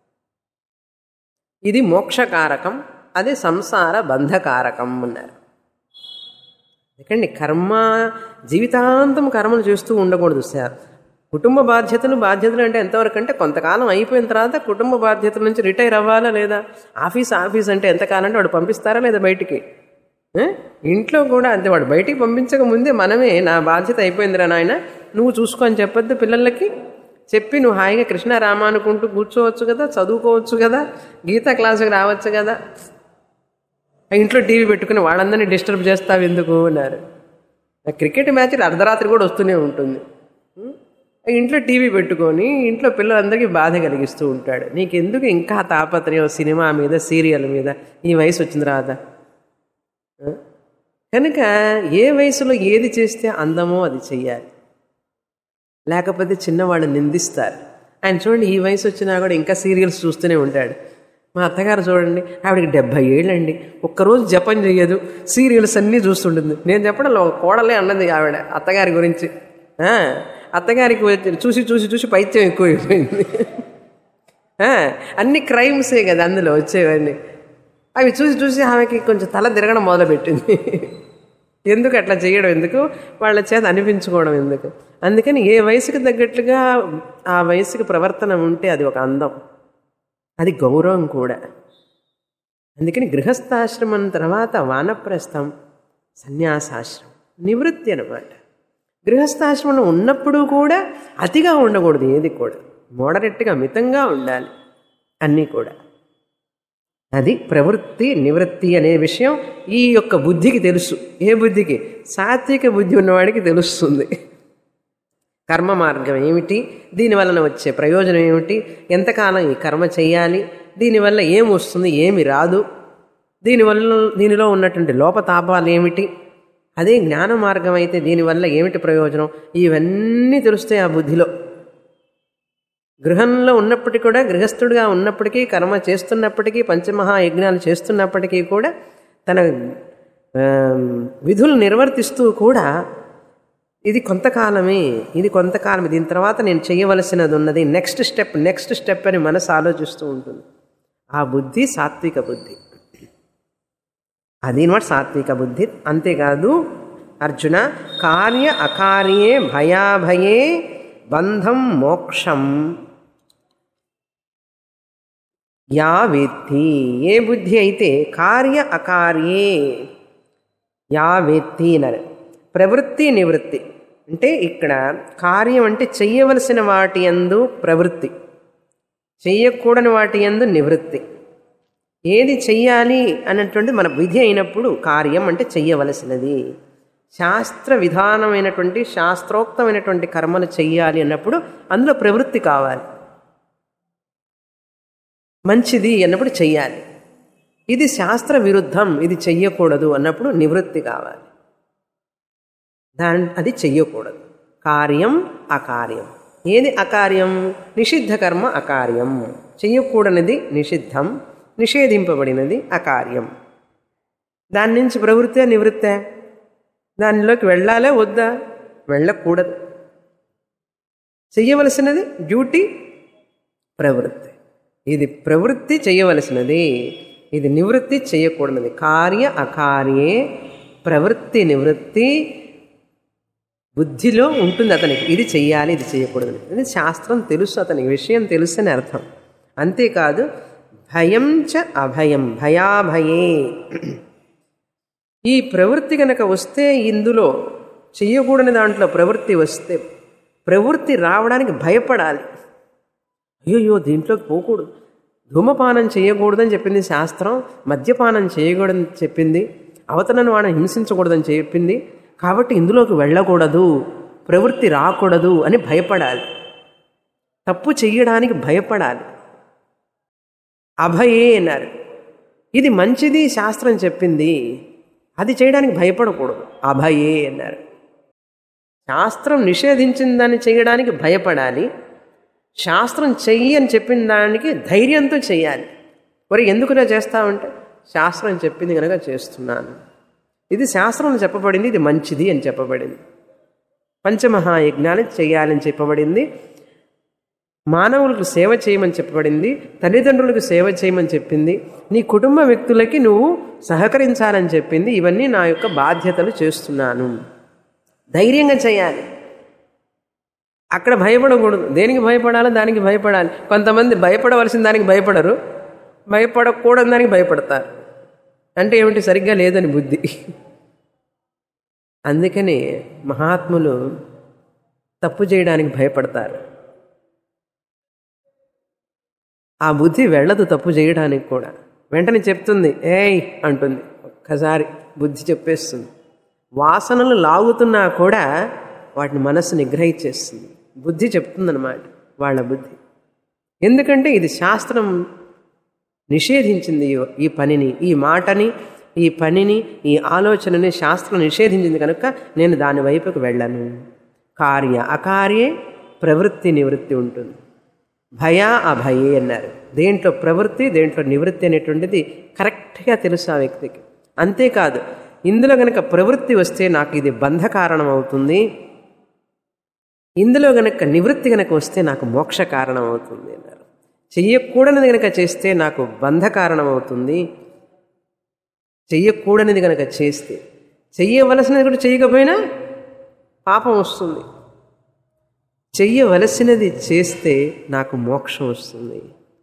ఇది మోక్షకారకం, అది సంసార బంధకారకం అన్నారు. ఎందుకండి కర్మ జీవితాంతం కర్మలు చేస్తూ ఉండకూడదు సార్. కుటుంబ బాధ్యతలు అంటే ఎంతవరకు అంటే కొంతకాలం అయిపోయిన తర్వాత కుటుంబ బాధ్యతల నుంచి రిటైర్ అవ్వాలా లేదా? ఆఫీస్ అంటే ఎంతకాలం అంటే వాడు పంపిస్తారా లేదా బయటికి? ఇంట్లో కూడా అంతే, వాడు బయటికి పంపించక ముందే మనమే నా బాధ్యత అయిపోయిందిరా నాయన నువ్వు చూసుకో అని చెప్పొద్దు పిల్లలకి. చెప్పి నువ్వు హాయిగా కృష్ణారామ అనుకుంటూ కూర్చోవచ్చు కదా, చదువుకోవచ్చు కదా, గీతా క్లాసుకి రావచ్చు కదా. ఇంట్లో టీవీ పెట్టుకుని వాళ్ళందరినీ డిస్టర్బ్ చేస్తావు ఎందుకు అన్నారు. క్రికెట్ మ్యాచ్ అర్ధరాత్రి కూడా వస్తూనే ఉంటుంది. ఇంట్లో టీవీ పెట్టుకొని ఇంట్లో పిల్లలందరికీ బాధ కలిగిస్తూ ఉంటాడు. నీకెందుకు ఇంకా తాపత్రయం సినిమా మీద, సీరియల్ మీద? ఈ వయసు వచ్చిన తర్వాత కనుక ఏ వయసులో ఏది చేస్తే అందమో అది చెయ్యాలి, లేకపోతే చిన్నవాళ్ళు నిందిస్తారు. ఆయన చూడండి, ఈ వయసు వచ్చినా కూడా ఇంకా సీరియల్స్ చూస్తూనే ఉంటాడు. మా అత్తగారు చూడండి, ఆవిడకి 70 ఏళ్ళండి, ఒక్కరోజు జపం చెయ్యదు, సీరియల్స్ అన్నీ చూస్తుంటుంది. నేను చెప్పడం కోడలే అన్నది ఆవిడ అత్తగారి గురించి. అత్తగారికి చూసి చూసి చూసి పైత్యం ఎక్కువైపోయింది. అన్ని క్రైమ్సే కదా అందులో వచ్చేవన్నీ. అవి చూసి చూసి ఆమెకి కొంచెం తల తిరగడం మొదలుపెట్టింది. ఎందుకు అట్లా చేయడం ఎందుకు, వాళ్ళ చేత అనిపించుకోవడం ఎందుకు? అందుకని ఏ వయసుకు తగ్గట్లుగా ఆ వయసుకి ప్రవర్తన ఉంటే అది ఒక అందం, అది గౌరవం కూడా. అందుకని గృహస్థాశ్రమం తర్వాత వానప్రస్థం, సన్యాసాశ్రమం, నివృత్తి అన్నమాట. గృహస్థాశ్రమంలో ఉన్నప్పుడు కూడా అతిగా ఉండకూడదు, ఏది కూడా మోడరెట్గా మితంగా ఉండాలి అన్నీ కూడా. అది ప్రవృత్తి నివృత్తి అనే విషయం ఈ యొక్క బుద్ధికి తెలుసు. ఏ బుద్ధికి? సాత్విక బుద్ధి ఉన్నవాడికి తెలుస్తుంది. కర్మ మార్గం ఏమిటి, దీనివలన వచ్చే ప్రయోజనం ఏమిటి, ఎంతకాలం ఈ కర్మ చేయాలి, దీనివల్ల ఏం వస్తుంది ఏమి రాదు, దీనిలో ఉన్నటువంటి లోపతాపాలు ఏమిటి, అదే జ్ఞాన మార్గం అయితే దీనివల్ల ఏమిటి ప్రయోజనం, ఇవన్నీ తెలుస్తాయి ఆ బుద్ధిలో. గృహంలో ఉన్నప్పటికీ కూడా, గృహస్థుడిగా ఉన్నప్పటికీ, కర్మ చేస్తున్నప్పటికీ, పంచమహాయజ్ఞాలు చేస్తున్నప్పటికీ కూడా, తన విధులు నిర్వర్తిస్తూ కూడా ఇది కొంతకాలమే, దీని తర్వాత నేను చేయవలసినది ఉన్నది, నెక్స్ట్ స్టెప్ అని మనసు ఆలోచిస్తూ ఉంటుంది. ఆ బుద్ధి సాత్విక బుద్ధి, అది మాట సాత్విక బుద్ధి. అంతేకాదు అర్జున, కార్య అకార్యే భయాభయే బంధం మోక్షం యా వేత్తి. ఏ బుద్ధి అయితే కార్య అకార్యే యా వేత్తి అన్నారు. ప్రవృత్తి నివృత్తి అంటే ఇక్కడ కార్యం అంటే చెయ్యవలసిన వాటి యందు ప్రవృత్తి, చెయ్యకూడని వాటి యందు నివృత్తి. ఏది చెయ్యాలి అన్నటువంటి మన విధి అయినప్పుడు కార్యం అంటే చెయ్యవలసినది, శాస్త్ర విధానమైనటువంటి శాస్త్రోక్తమైనటువంటి కర్మలు చెయ్యాలి అన్నప్పుడు అందులో ప్రవృత్తి కావాలి. మంచిది అన్నప్పుడు చెయ్యాలి. ఇది శాస్త్ర విరుద్ధం, ఇది చెయ్యకూడదు అన్నప్పుడు నివృత్తి కావాలి. అది చెయ్యకూడదు. కార్యం అకార్యం. ఏది అకార్యం? నిషిద్ధ కర్మ అకార్యం. చెయ్యకూడనిది నిషిద్ధం, నిషేధింపబడినది అకార్యం. దాని నుంచి ప్రవృత్తే నివృత్తే? దానిలోకి వెళ్ళాలా వద్దా? వెళ్ళకూడదు. చెయ్యవలసినది డ్యూటీ, ప్రవృత్తి. ఇది ప్రవృత్తి చేయవలసినది, ఇది నివృత్తి చేయకూడనిది. కార్య అకార్యే ప్రవృత్తి నివృత్తి బుద్ధిలో ఉంటుంది అతనికి. ఇది చెయ్యాలి, ఇది చేయకూడదు. ఇది శాస్త్రం తెలుసు, అతనికి విషయం తెలుసు అని అర్థం. అంతేకాదు భయం చ అభయం, భయాభయే. ఈ ప్రవృత్తి కనుక వస్తే, ఇందులో చెయ్యకూడని దాంట్లో ప్రవృత్తి వస్తే, ప్రవృత్తి రావడానికి భయపడాలి. అయ్యో దీంట్లోకి పోకూడదు, ధూమపానం చేయకూడదని చెప్పింది శాస్త్రం, మద్యపానం చేయకూడదని చెప్పింది, అవతలను వాడిని హింసించకూడదని చెప్పింది, కాబట్టి ఇందులోకి వెళ్ళకూడదు, ప్రవృత్తి రాకూడదు అని భయపడాలి. తప్పు చెయ్యడానికి భయపడాలి. అభయే అన్నారు. ఇది మంచిది శాస్త్రం చెప్పింది, అది చేయడానికి భయపడకూడదు, అభయే అన్నారు. శాస్త్రం నిషేధించిన దాన్ని చేయడానికి భయపడాలి, శాస్త్రం చెయ్యి అని చెప్పిన దానికి ధైర్యంతో చెయ్యాలి. మరి ఎందుకునే చేస్తామంటే శాస్త్రం చెప్పింది కనుక చేస్తున్నాను, ఇది శాస్త్రంలో చెప్పబడింది, ఇది మంచిది అని చెప్పబడింది. పంచమహాయజ్ఞాన్ని చేయాలని చెప్పబడింది, మానవులకు సేవ చేయమని చెప్పబడింది, తల్లిదండ్రులకు సేవ చేయమని చెప్పింది, నీ కుటుంబ వ్యక్తులకి నువ్వు సహకరించాలని చెప్పింది. ఇవన్నీ నా యొక్క బాధ్యతలు చేస్తున్నాను, ధైర్యంగా చేయాలి. అక్కడ భయపడకూడదు. దేనికి భయపడాలో దానికి భయపడాలి. కొంతమంది భయపడవలసిన దానికి భయపడరు, భయపడకూడని దానికి భయపడతారు. అంటే ఏమిటి? సరిగ్గా లేదని బుద్ధి. అందుకని మహాత్ములు తప్పు చేయడానికి భయపడతారు. ఆ బుద్ధి వెళ్ళదు తప్పు చేయడానికి కూడా. వెంటనే చెప్తుంది, ఏయ్ అంటుంది, ఒక్కసారి బుద్ధి చెప్పేస్తుంది. వాసనలు లాగుతున్నా కూడా వాటిని మనస్సు నిగ్రహించేస్తుంది. బుద్ధి చెప్తుందన్నమాట, వాళ్ళ బుద్ధి. ఎందుకంటే ఇది శాస్త్రం నిషేధించింది. ఈ పనిని, ఈ మాటని, ఈ పనిని, ఈ ఆలోచనని శాస్త్రం నిషేధించింది కనుక నేను దాని వైపుకు వెళ్ళను. కార్య అకార్యే ప్రవృత్తి నివృత్తి ఉంటుంది. భయ అభయే అన్నారు. దేంట్లో ప్రవృత్తి, దేంట్లో నివృత్తి అనేటువంటిది కరెక్ట్గా తెలుసు ఆ వ్యక్తికి. అంతేకాదు, ఇందులో గనక ప్రవృత్తి వస్తే నాకు ఇది బంధ కారణం అవుతుంది, ఇందులో గనక నివృత్తి గనక వస్తే నాకు మోక్ష కారణం అవుతుంది అన్నారు. చెయ్యకూడనిది గనక చేస్తే నాకు బంధ కారణం అవుతుంది, చెయ్యకూడనిది గనక చేస్తే, చెయ్యవలసినది కూడా చేయకపోయినా పాపం వస్తుంది, చెయ్యవలసినది చేస్తే నాకు మోక్షం వస్తుంది.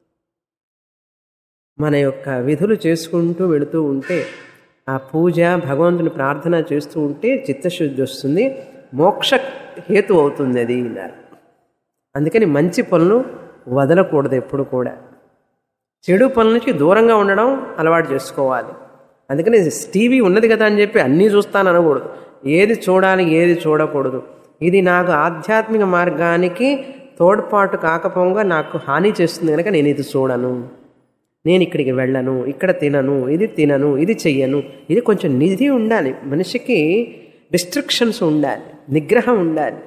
మన యొక్క విధులు చేసుకుంటూ వెళుతూ ఉంటే, ఆ పూజ, భగవంతుని ప్రార్థన చేస్తూ ఉంటే చిత్తశుద్ధి వస్తుంది, మోక్ష హేతు అవుతుంది అది అన్నారు. అందుకని మంచి పనులు వదలకూడదు ఎప్పుడు కూడా. చెడు పనుల నుంచి దూరంగా ఉండడం అలవాటు చేసుకోవాలి. అందుకని టీవీ ఉన్నది కదా అని చెప్పి అన్నీ చూస్తాను అనకూడదు. ఏది చూడాలి, ఏది చూడకూడదు. ఇది నాకు ఆధ్యాత్మిక మార్గానికి తోడ్పాటు కాకపోగా నాకు హాని చేస్తుంది కనుక నేను ఇది చూడను, నేను ఇక్కడికి వెళ్ళను, ఇక్కడ తినను, ఇది చెయ్యను. ఇది కొంచెం నిధి ఉండాలి మనిషికి, రిస్ట్రిక్షన్స్ ఉండాలి, నిగ్రహం ఉండాలి.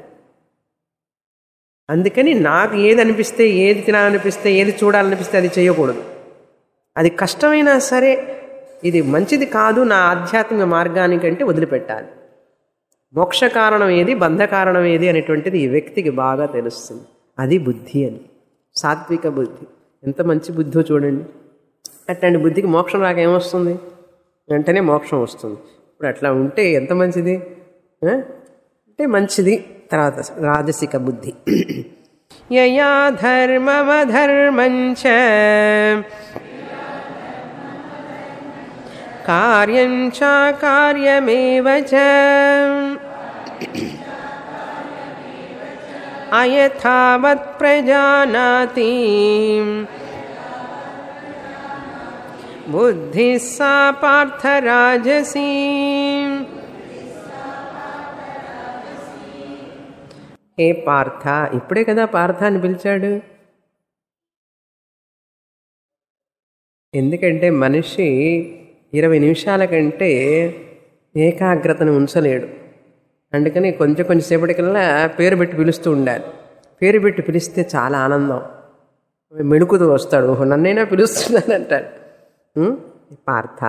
అందుకని నాకు ఏది అనిపిస్తే, ఏది తినాలనిపిస్తే, ఏది చూడాలనిపిస్తే అది చేయకూడదు. అది కష్టమైనా సరే ఇది మంచిది కాదు నా ఆధ్యాత్మిక మార్గానికంటే వదిలిపెట్టాలి. మోక్ష కారణం ఏది, బంధ కారణం ఏది అనేటువంటిది ఈ వ్యక్తికి బాగా తెలుస్తుంది. అది బుద్ధి అని, సాత్విక బుద్ధి. ఎంత మంచి బుద్ధో చూడండి. అట్లాంటి బుద్ధికి మోక్షం రాక ఏమొస్తుంది? వెంటనే మోక్షం వస్తుంది. ఇప్పుడు అట్లా ఉంటే ఎంత మంచిది అంటే మంచిది. తర్వాత రాజసిక బుద్ధి. యయా ధర్మమధర్మంచ కార్యం చ కార్యమేవ చ అయథావత్ ప్రజానాతి బుద్ధి సా పార్థ రాజసీ. ఏ పార్థ, ఇప్పుడే కదా పార్థ అని పిలిచాడు. ఎందుకంటే మనిషి 20 నిమిషాల కంటే ఏకాగ్రతను ఉంచలేడు. అందుకని కొంచెం సేపటికల్లా పేరు పెట్టి పిలుస్తూ ఉండాలి. పేరు పెట్టి పిలిస్తే చాలా ఆనందం, మెణుకుతూ వస్తాడు. ఓహో నన్నైనా పిలుస్తున్నానంటాడు. పార్థ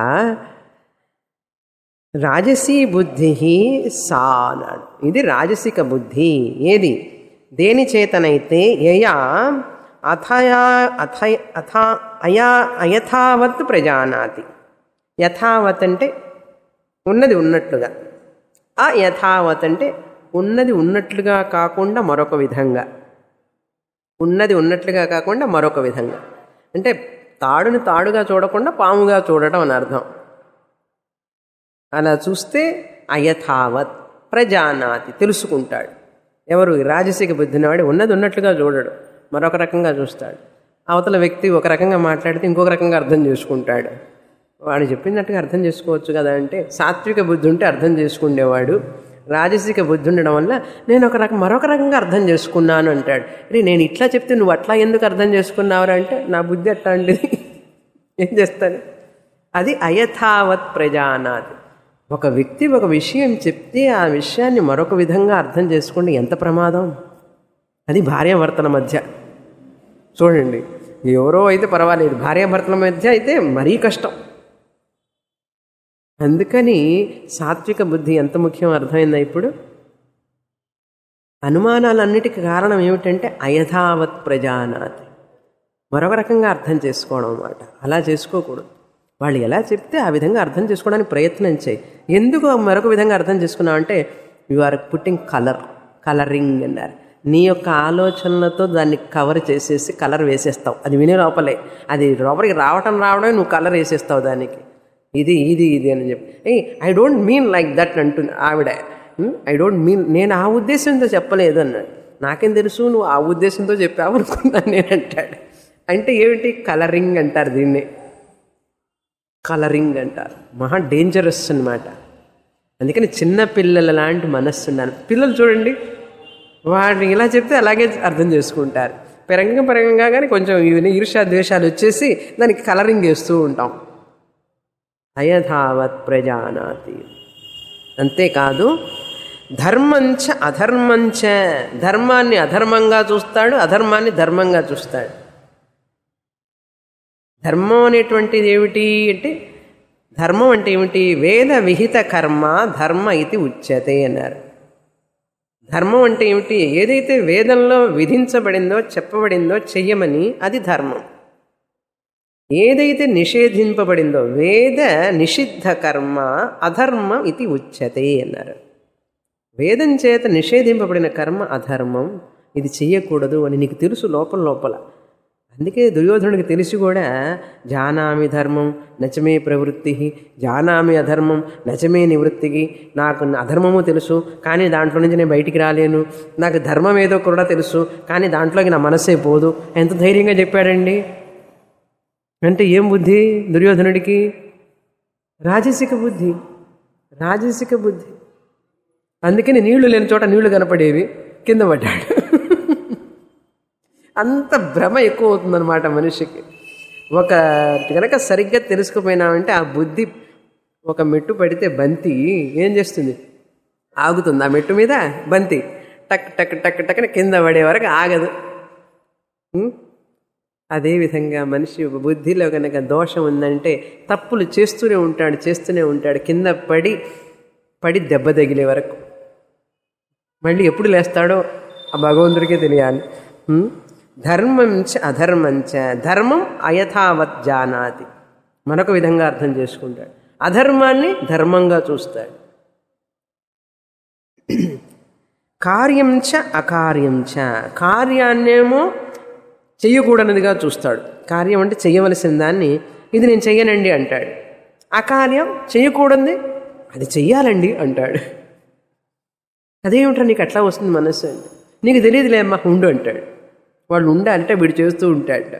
రాజసీ బుద్ధి సా అన్నాడు. ఇది రాజసిక బుద్ధి. ఏది? దేని చేతనైతే యయా అథయా అథ అథ అయా అయథావత్ ప్రజానాతి. యథావత్ అంటే ఉన్నది ఉన్నట్లుగా, అయథావత్ అంటే ఉన్నది ఉన్నట్లుగా కాకుండా మరొక విధంగా, ఉన్నది ఉన్నట్లుగా కాకుండా మరొక విధంగా. అంటే తాడుని తాడుగా చూడకుండా పాముగా చూడటం అని అర్థం. అలా చూస్తే అయథావత్ ప్రజానాతి తెలుసుకుంటాడు. ఎవరు? రాజసిక బుద్ధినవాడు ఉన్నది ఉన్నట్లుగా చూడడు, మరొక రకంగా చూస్తాడు. అవతల వ్యక్తి ఒక రకంగా మాట్లాడితే ఇంకొక రకంగా అర్థం చేసుకుంటాడు. వాడు చెప్పినట్టుగా అర్థం చేసుకోవచ్చు కదా అంటే, సాత్విక బుద్ధి ఉంటే అర్థం చేసుకునేవాడు. రాజసిక బుద్ధి ఉండడం వల్ల నేను మరొక రకంగా అర్థం చేసుకున్నాను అంటాడు. రే నేను ఇట్లా చెప్తే నువ్వు అట్లా ఎందుకు అర్థం చేసుకున్నావు అంటే నా బుద్ధి అట్లాంటిది, ఏం చేస్తాను. అది అయథావత్ ప్రజానాతి. ఒక వ్యక్తి ఒక విషయం చెప్తే ఆ విషయాన్ని మరొక విధంగా అర్థం చేసుకోండి, ఎంత ప్రమాదం. అది భార్యాభర్తల మధ్య చూడండి, ఎవరో అయితే పర్వాలేదు, భార్యాభర్తల మధ్య అయితే మరీ కష్టం. అందుకని సాత్విక బుద్ధి ఎంత ముఖ్యం అర్థమైందా ఇప్పుడు? అనుమానాలన్నిటికీ కారణం ఏమిటంటే అయథావత్ ప్రజానాతి, మరొక రకంగా అర్థం చేసుకోవడం అన్నమాట. అలా చేసుకోకూడదు. వాళ్ళు ఎలా చెప్తే ఆ విధంగా అర్థం చేసుకోవడానికి ప్రయత్నం చేయి. ఎందుకు మరొక విధంగా అర్థం చేసుకున్నావు అంటే యు ఆర్ పుట్టింగ్ కలరింగ్ అన్నారు. నీ యొక్క ఆలోచనలతో దాన్ని కవర్ చేసేసి కలర్ వేసేస్తావు. అది వినే లోపలే అది లోపలికి రావడమే నువ్వు కలర్ వేసేస్తావు దానికి. ఇది ఇది ఇది అని చెప్పి I don't mean like that అంటుంది ఆవిడ. ఐ డోంట్ మీన్, నేను ఆ ఉద్దేశంతో చెప్పలేదు అన్నాడు. నాకేం తెలుసు నువ్వు ఆ ఉద్దేశంతో చెప్పావు అనుకున్నాను నేను అంటాడు. అంటే ఏమిటి? కలరింగ్ అంటారు దీన్ని, కలరింగ్ అంటారు. మహా డేంజరస్ అన్నమాట. అందుకని చిన్న పిల్లల లాంటి మనస్సు ఉండాలి. పిల్లలు చూడండి, వాడిని ఇలా చెప్తే అలాగే అర్థం చేసుకుంటారు. పెరంగా కానీ కొంచెం ఈర్ష్యా ద్వేషాలు వచ్చేసి దానికి కలరింగ్ వేస్తూ ఉంటాం. అయథావత్ ప్రజానాతి. అంతేకాదు ధర్మంచ అధర్మంచ, ధర్మాన్ని అధర్మంగా చూస్తాడు, అధర్మాన్ని ధర్మంగా చూస్తాడు. ధర్మం అనేటువంటిది ఏమిటి అంటే, ధర్మం అంటే ఏమిటి? వేద విహిత కర్మ ధర్మ ఇది ఉచ్యతే అన్నారు. ధర్మం అంటే ఏమిటి? ఏదైతే వేదంలో విధించబడిందో చెప్పబడిందో చెయ్యమని అది ధర్మం. ఏదైతే నిషేధింపబడిందో వేద నిషిద్ధ కర్మ అధర్మం ఇది ఉచ్యతే అన్నారు. వేదం చేత నిషేధింపబడిన కర్మ అధర్మం, ఇది చెయ్యకూడదు అని నీకు తెలుసు లోపల. అందుకే దుర్యోధనుడికి తెలిసి కూడా జానామి ధర్మం నచమే ప్రవృత్తి, జానామి అధర్మం నచమే నివృత్తికి. నాకు అధర్మము తెలుసు కానీ దాంట్లో నుంచి నేను బయటికి రాలేను, నాకు ధర్మం ఏదో కూడా తెలుసు కానీ దాంట్లోకి నా మనస్సే పోదు. ఎంత ధైర్యంగా చెప్పాడండి. అంటే ఏం బుద్ధి దుర్యోధనుడికి? రాజసిక బుద్ధి. అందుకని నీళ్లు లేని చోట నీళ్లు కనపడేవి, కింద పడ్డాడు. అంత భ్రమ ఎక్కువ అవుతుందన్నమాట మనిషికి. ఒక కనుక సరిగ్గా తెలుసుకుపోయినామంటే ఆ బుద్ధి ఒక మెట్టు పడితే బంతి ఏం చేస్తుంది? ఆగుతుంది. ఆ మెట్టు మీద బంతి టక్ టక్ టక్ టక్ని కింద పడే వరకు ఆగదు. అదేవిధంగా మనిషి బుద్ధిలో కనుక దోషం ఉందంటే తప్పులు చేస్తూనే ఉంటాడు, కింద పడి దెబ్బ తగిలే వరకు. మళ్ళీ ఎప్పుడు లేస్తాడో ఆ భగవంతుడికే తెలియాలి. ధర్మంచ అధర్మంచ, ధర్మం అయథావత్ జానాతి, మరొక విధంగా అర్థం చేసుకుంటాడు. అధర్మాన్ని ధర్మంగా చూస్తాడు. కార్యంచ అకార్యంచ, కార్యాన్నేమో చెయ్యకూడనిదిగా చూస్తాడు. కార్యం అంటే చెయ్యవలసిన దాన్ని ఇది నేను చెయ్యనండి అంటాడు. అకార్యం చెయ్యకూడదు అది చెయ్యాలండి అంటాడు. అదేమిట్రా నీకు అట్లా వస్తుంది మనస్సు అంటే, నీకు తెలియదులే అమ్మా ఉండు అంటాడు. వాళ్ళు ఉండాలంటే వీడు చేస్తూ ఉంటాడు.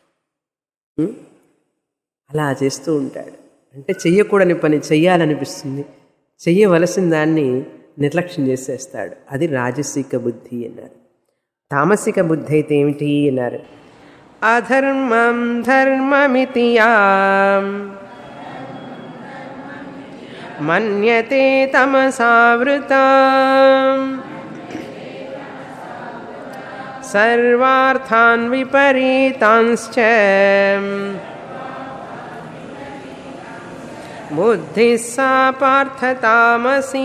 అలా చేస్తూ ఉంటాడు. అంటే చెయ్యకూడని పని చెయ్యాలనిపిస్తుంది, చెయ్యవలసిన దాన్ని నిర్లక్ష్యం చేసేస్తాడు. అది రాజసిక బుద్ధి అన్నారు. తామసిక బుద్ధి అయితే ఏమిటి అన్నారు? అధర్మం ధర్మమితి మన్యతే తమసావృతాం సర్వార్థాన్ విపరీతాంశ్చ బుద్ధిః సా పార్థ తామసీ.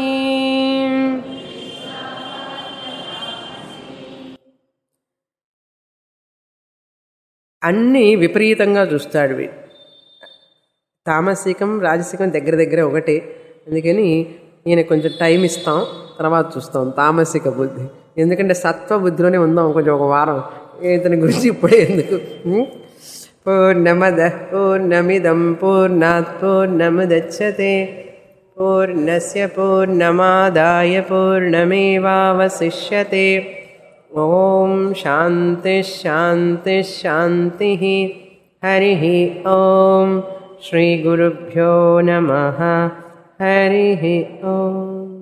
అన్నీ విపరీతంగా చూస్తాడు వీడు. తామసికం రాజసికం దగ్గర దగ్గర ఒకటే. అందుకని ఈయన కొంచెం టైం ఇస్తాం, తర్వాత చూస్తాం తామసిక బుద్ధి. ఎందుకంటే సత్వ బుద్ధిలోనే ఉందాం కొంచెం ఒక వారం. ఇతని గురించి ఇప్పుడే ఎందుకు. పూర్ణమద పూర్ణమిదం పూర్ణాత్ పూర్ణముదచ్యతే పూర్ణస్య పూర్ణమాదాయ పూర్ణమేవావశిష్యతే. ఓం శాంతి శాంతి శాంతి. హరి ఓం. శ్రీ గురుభ్యో నమః. హరి ఓం.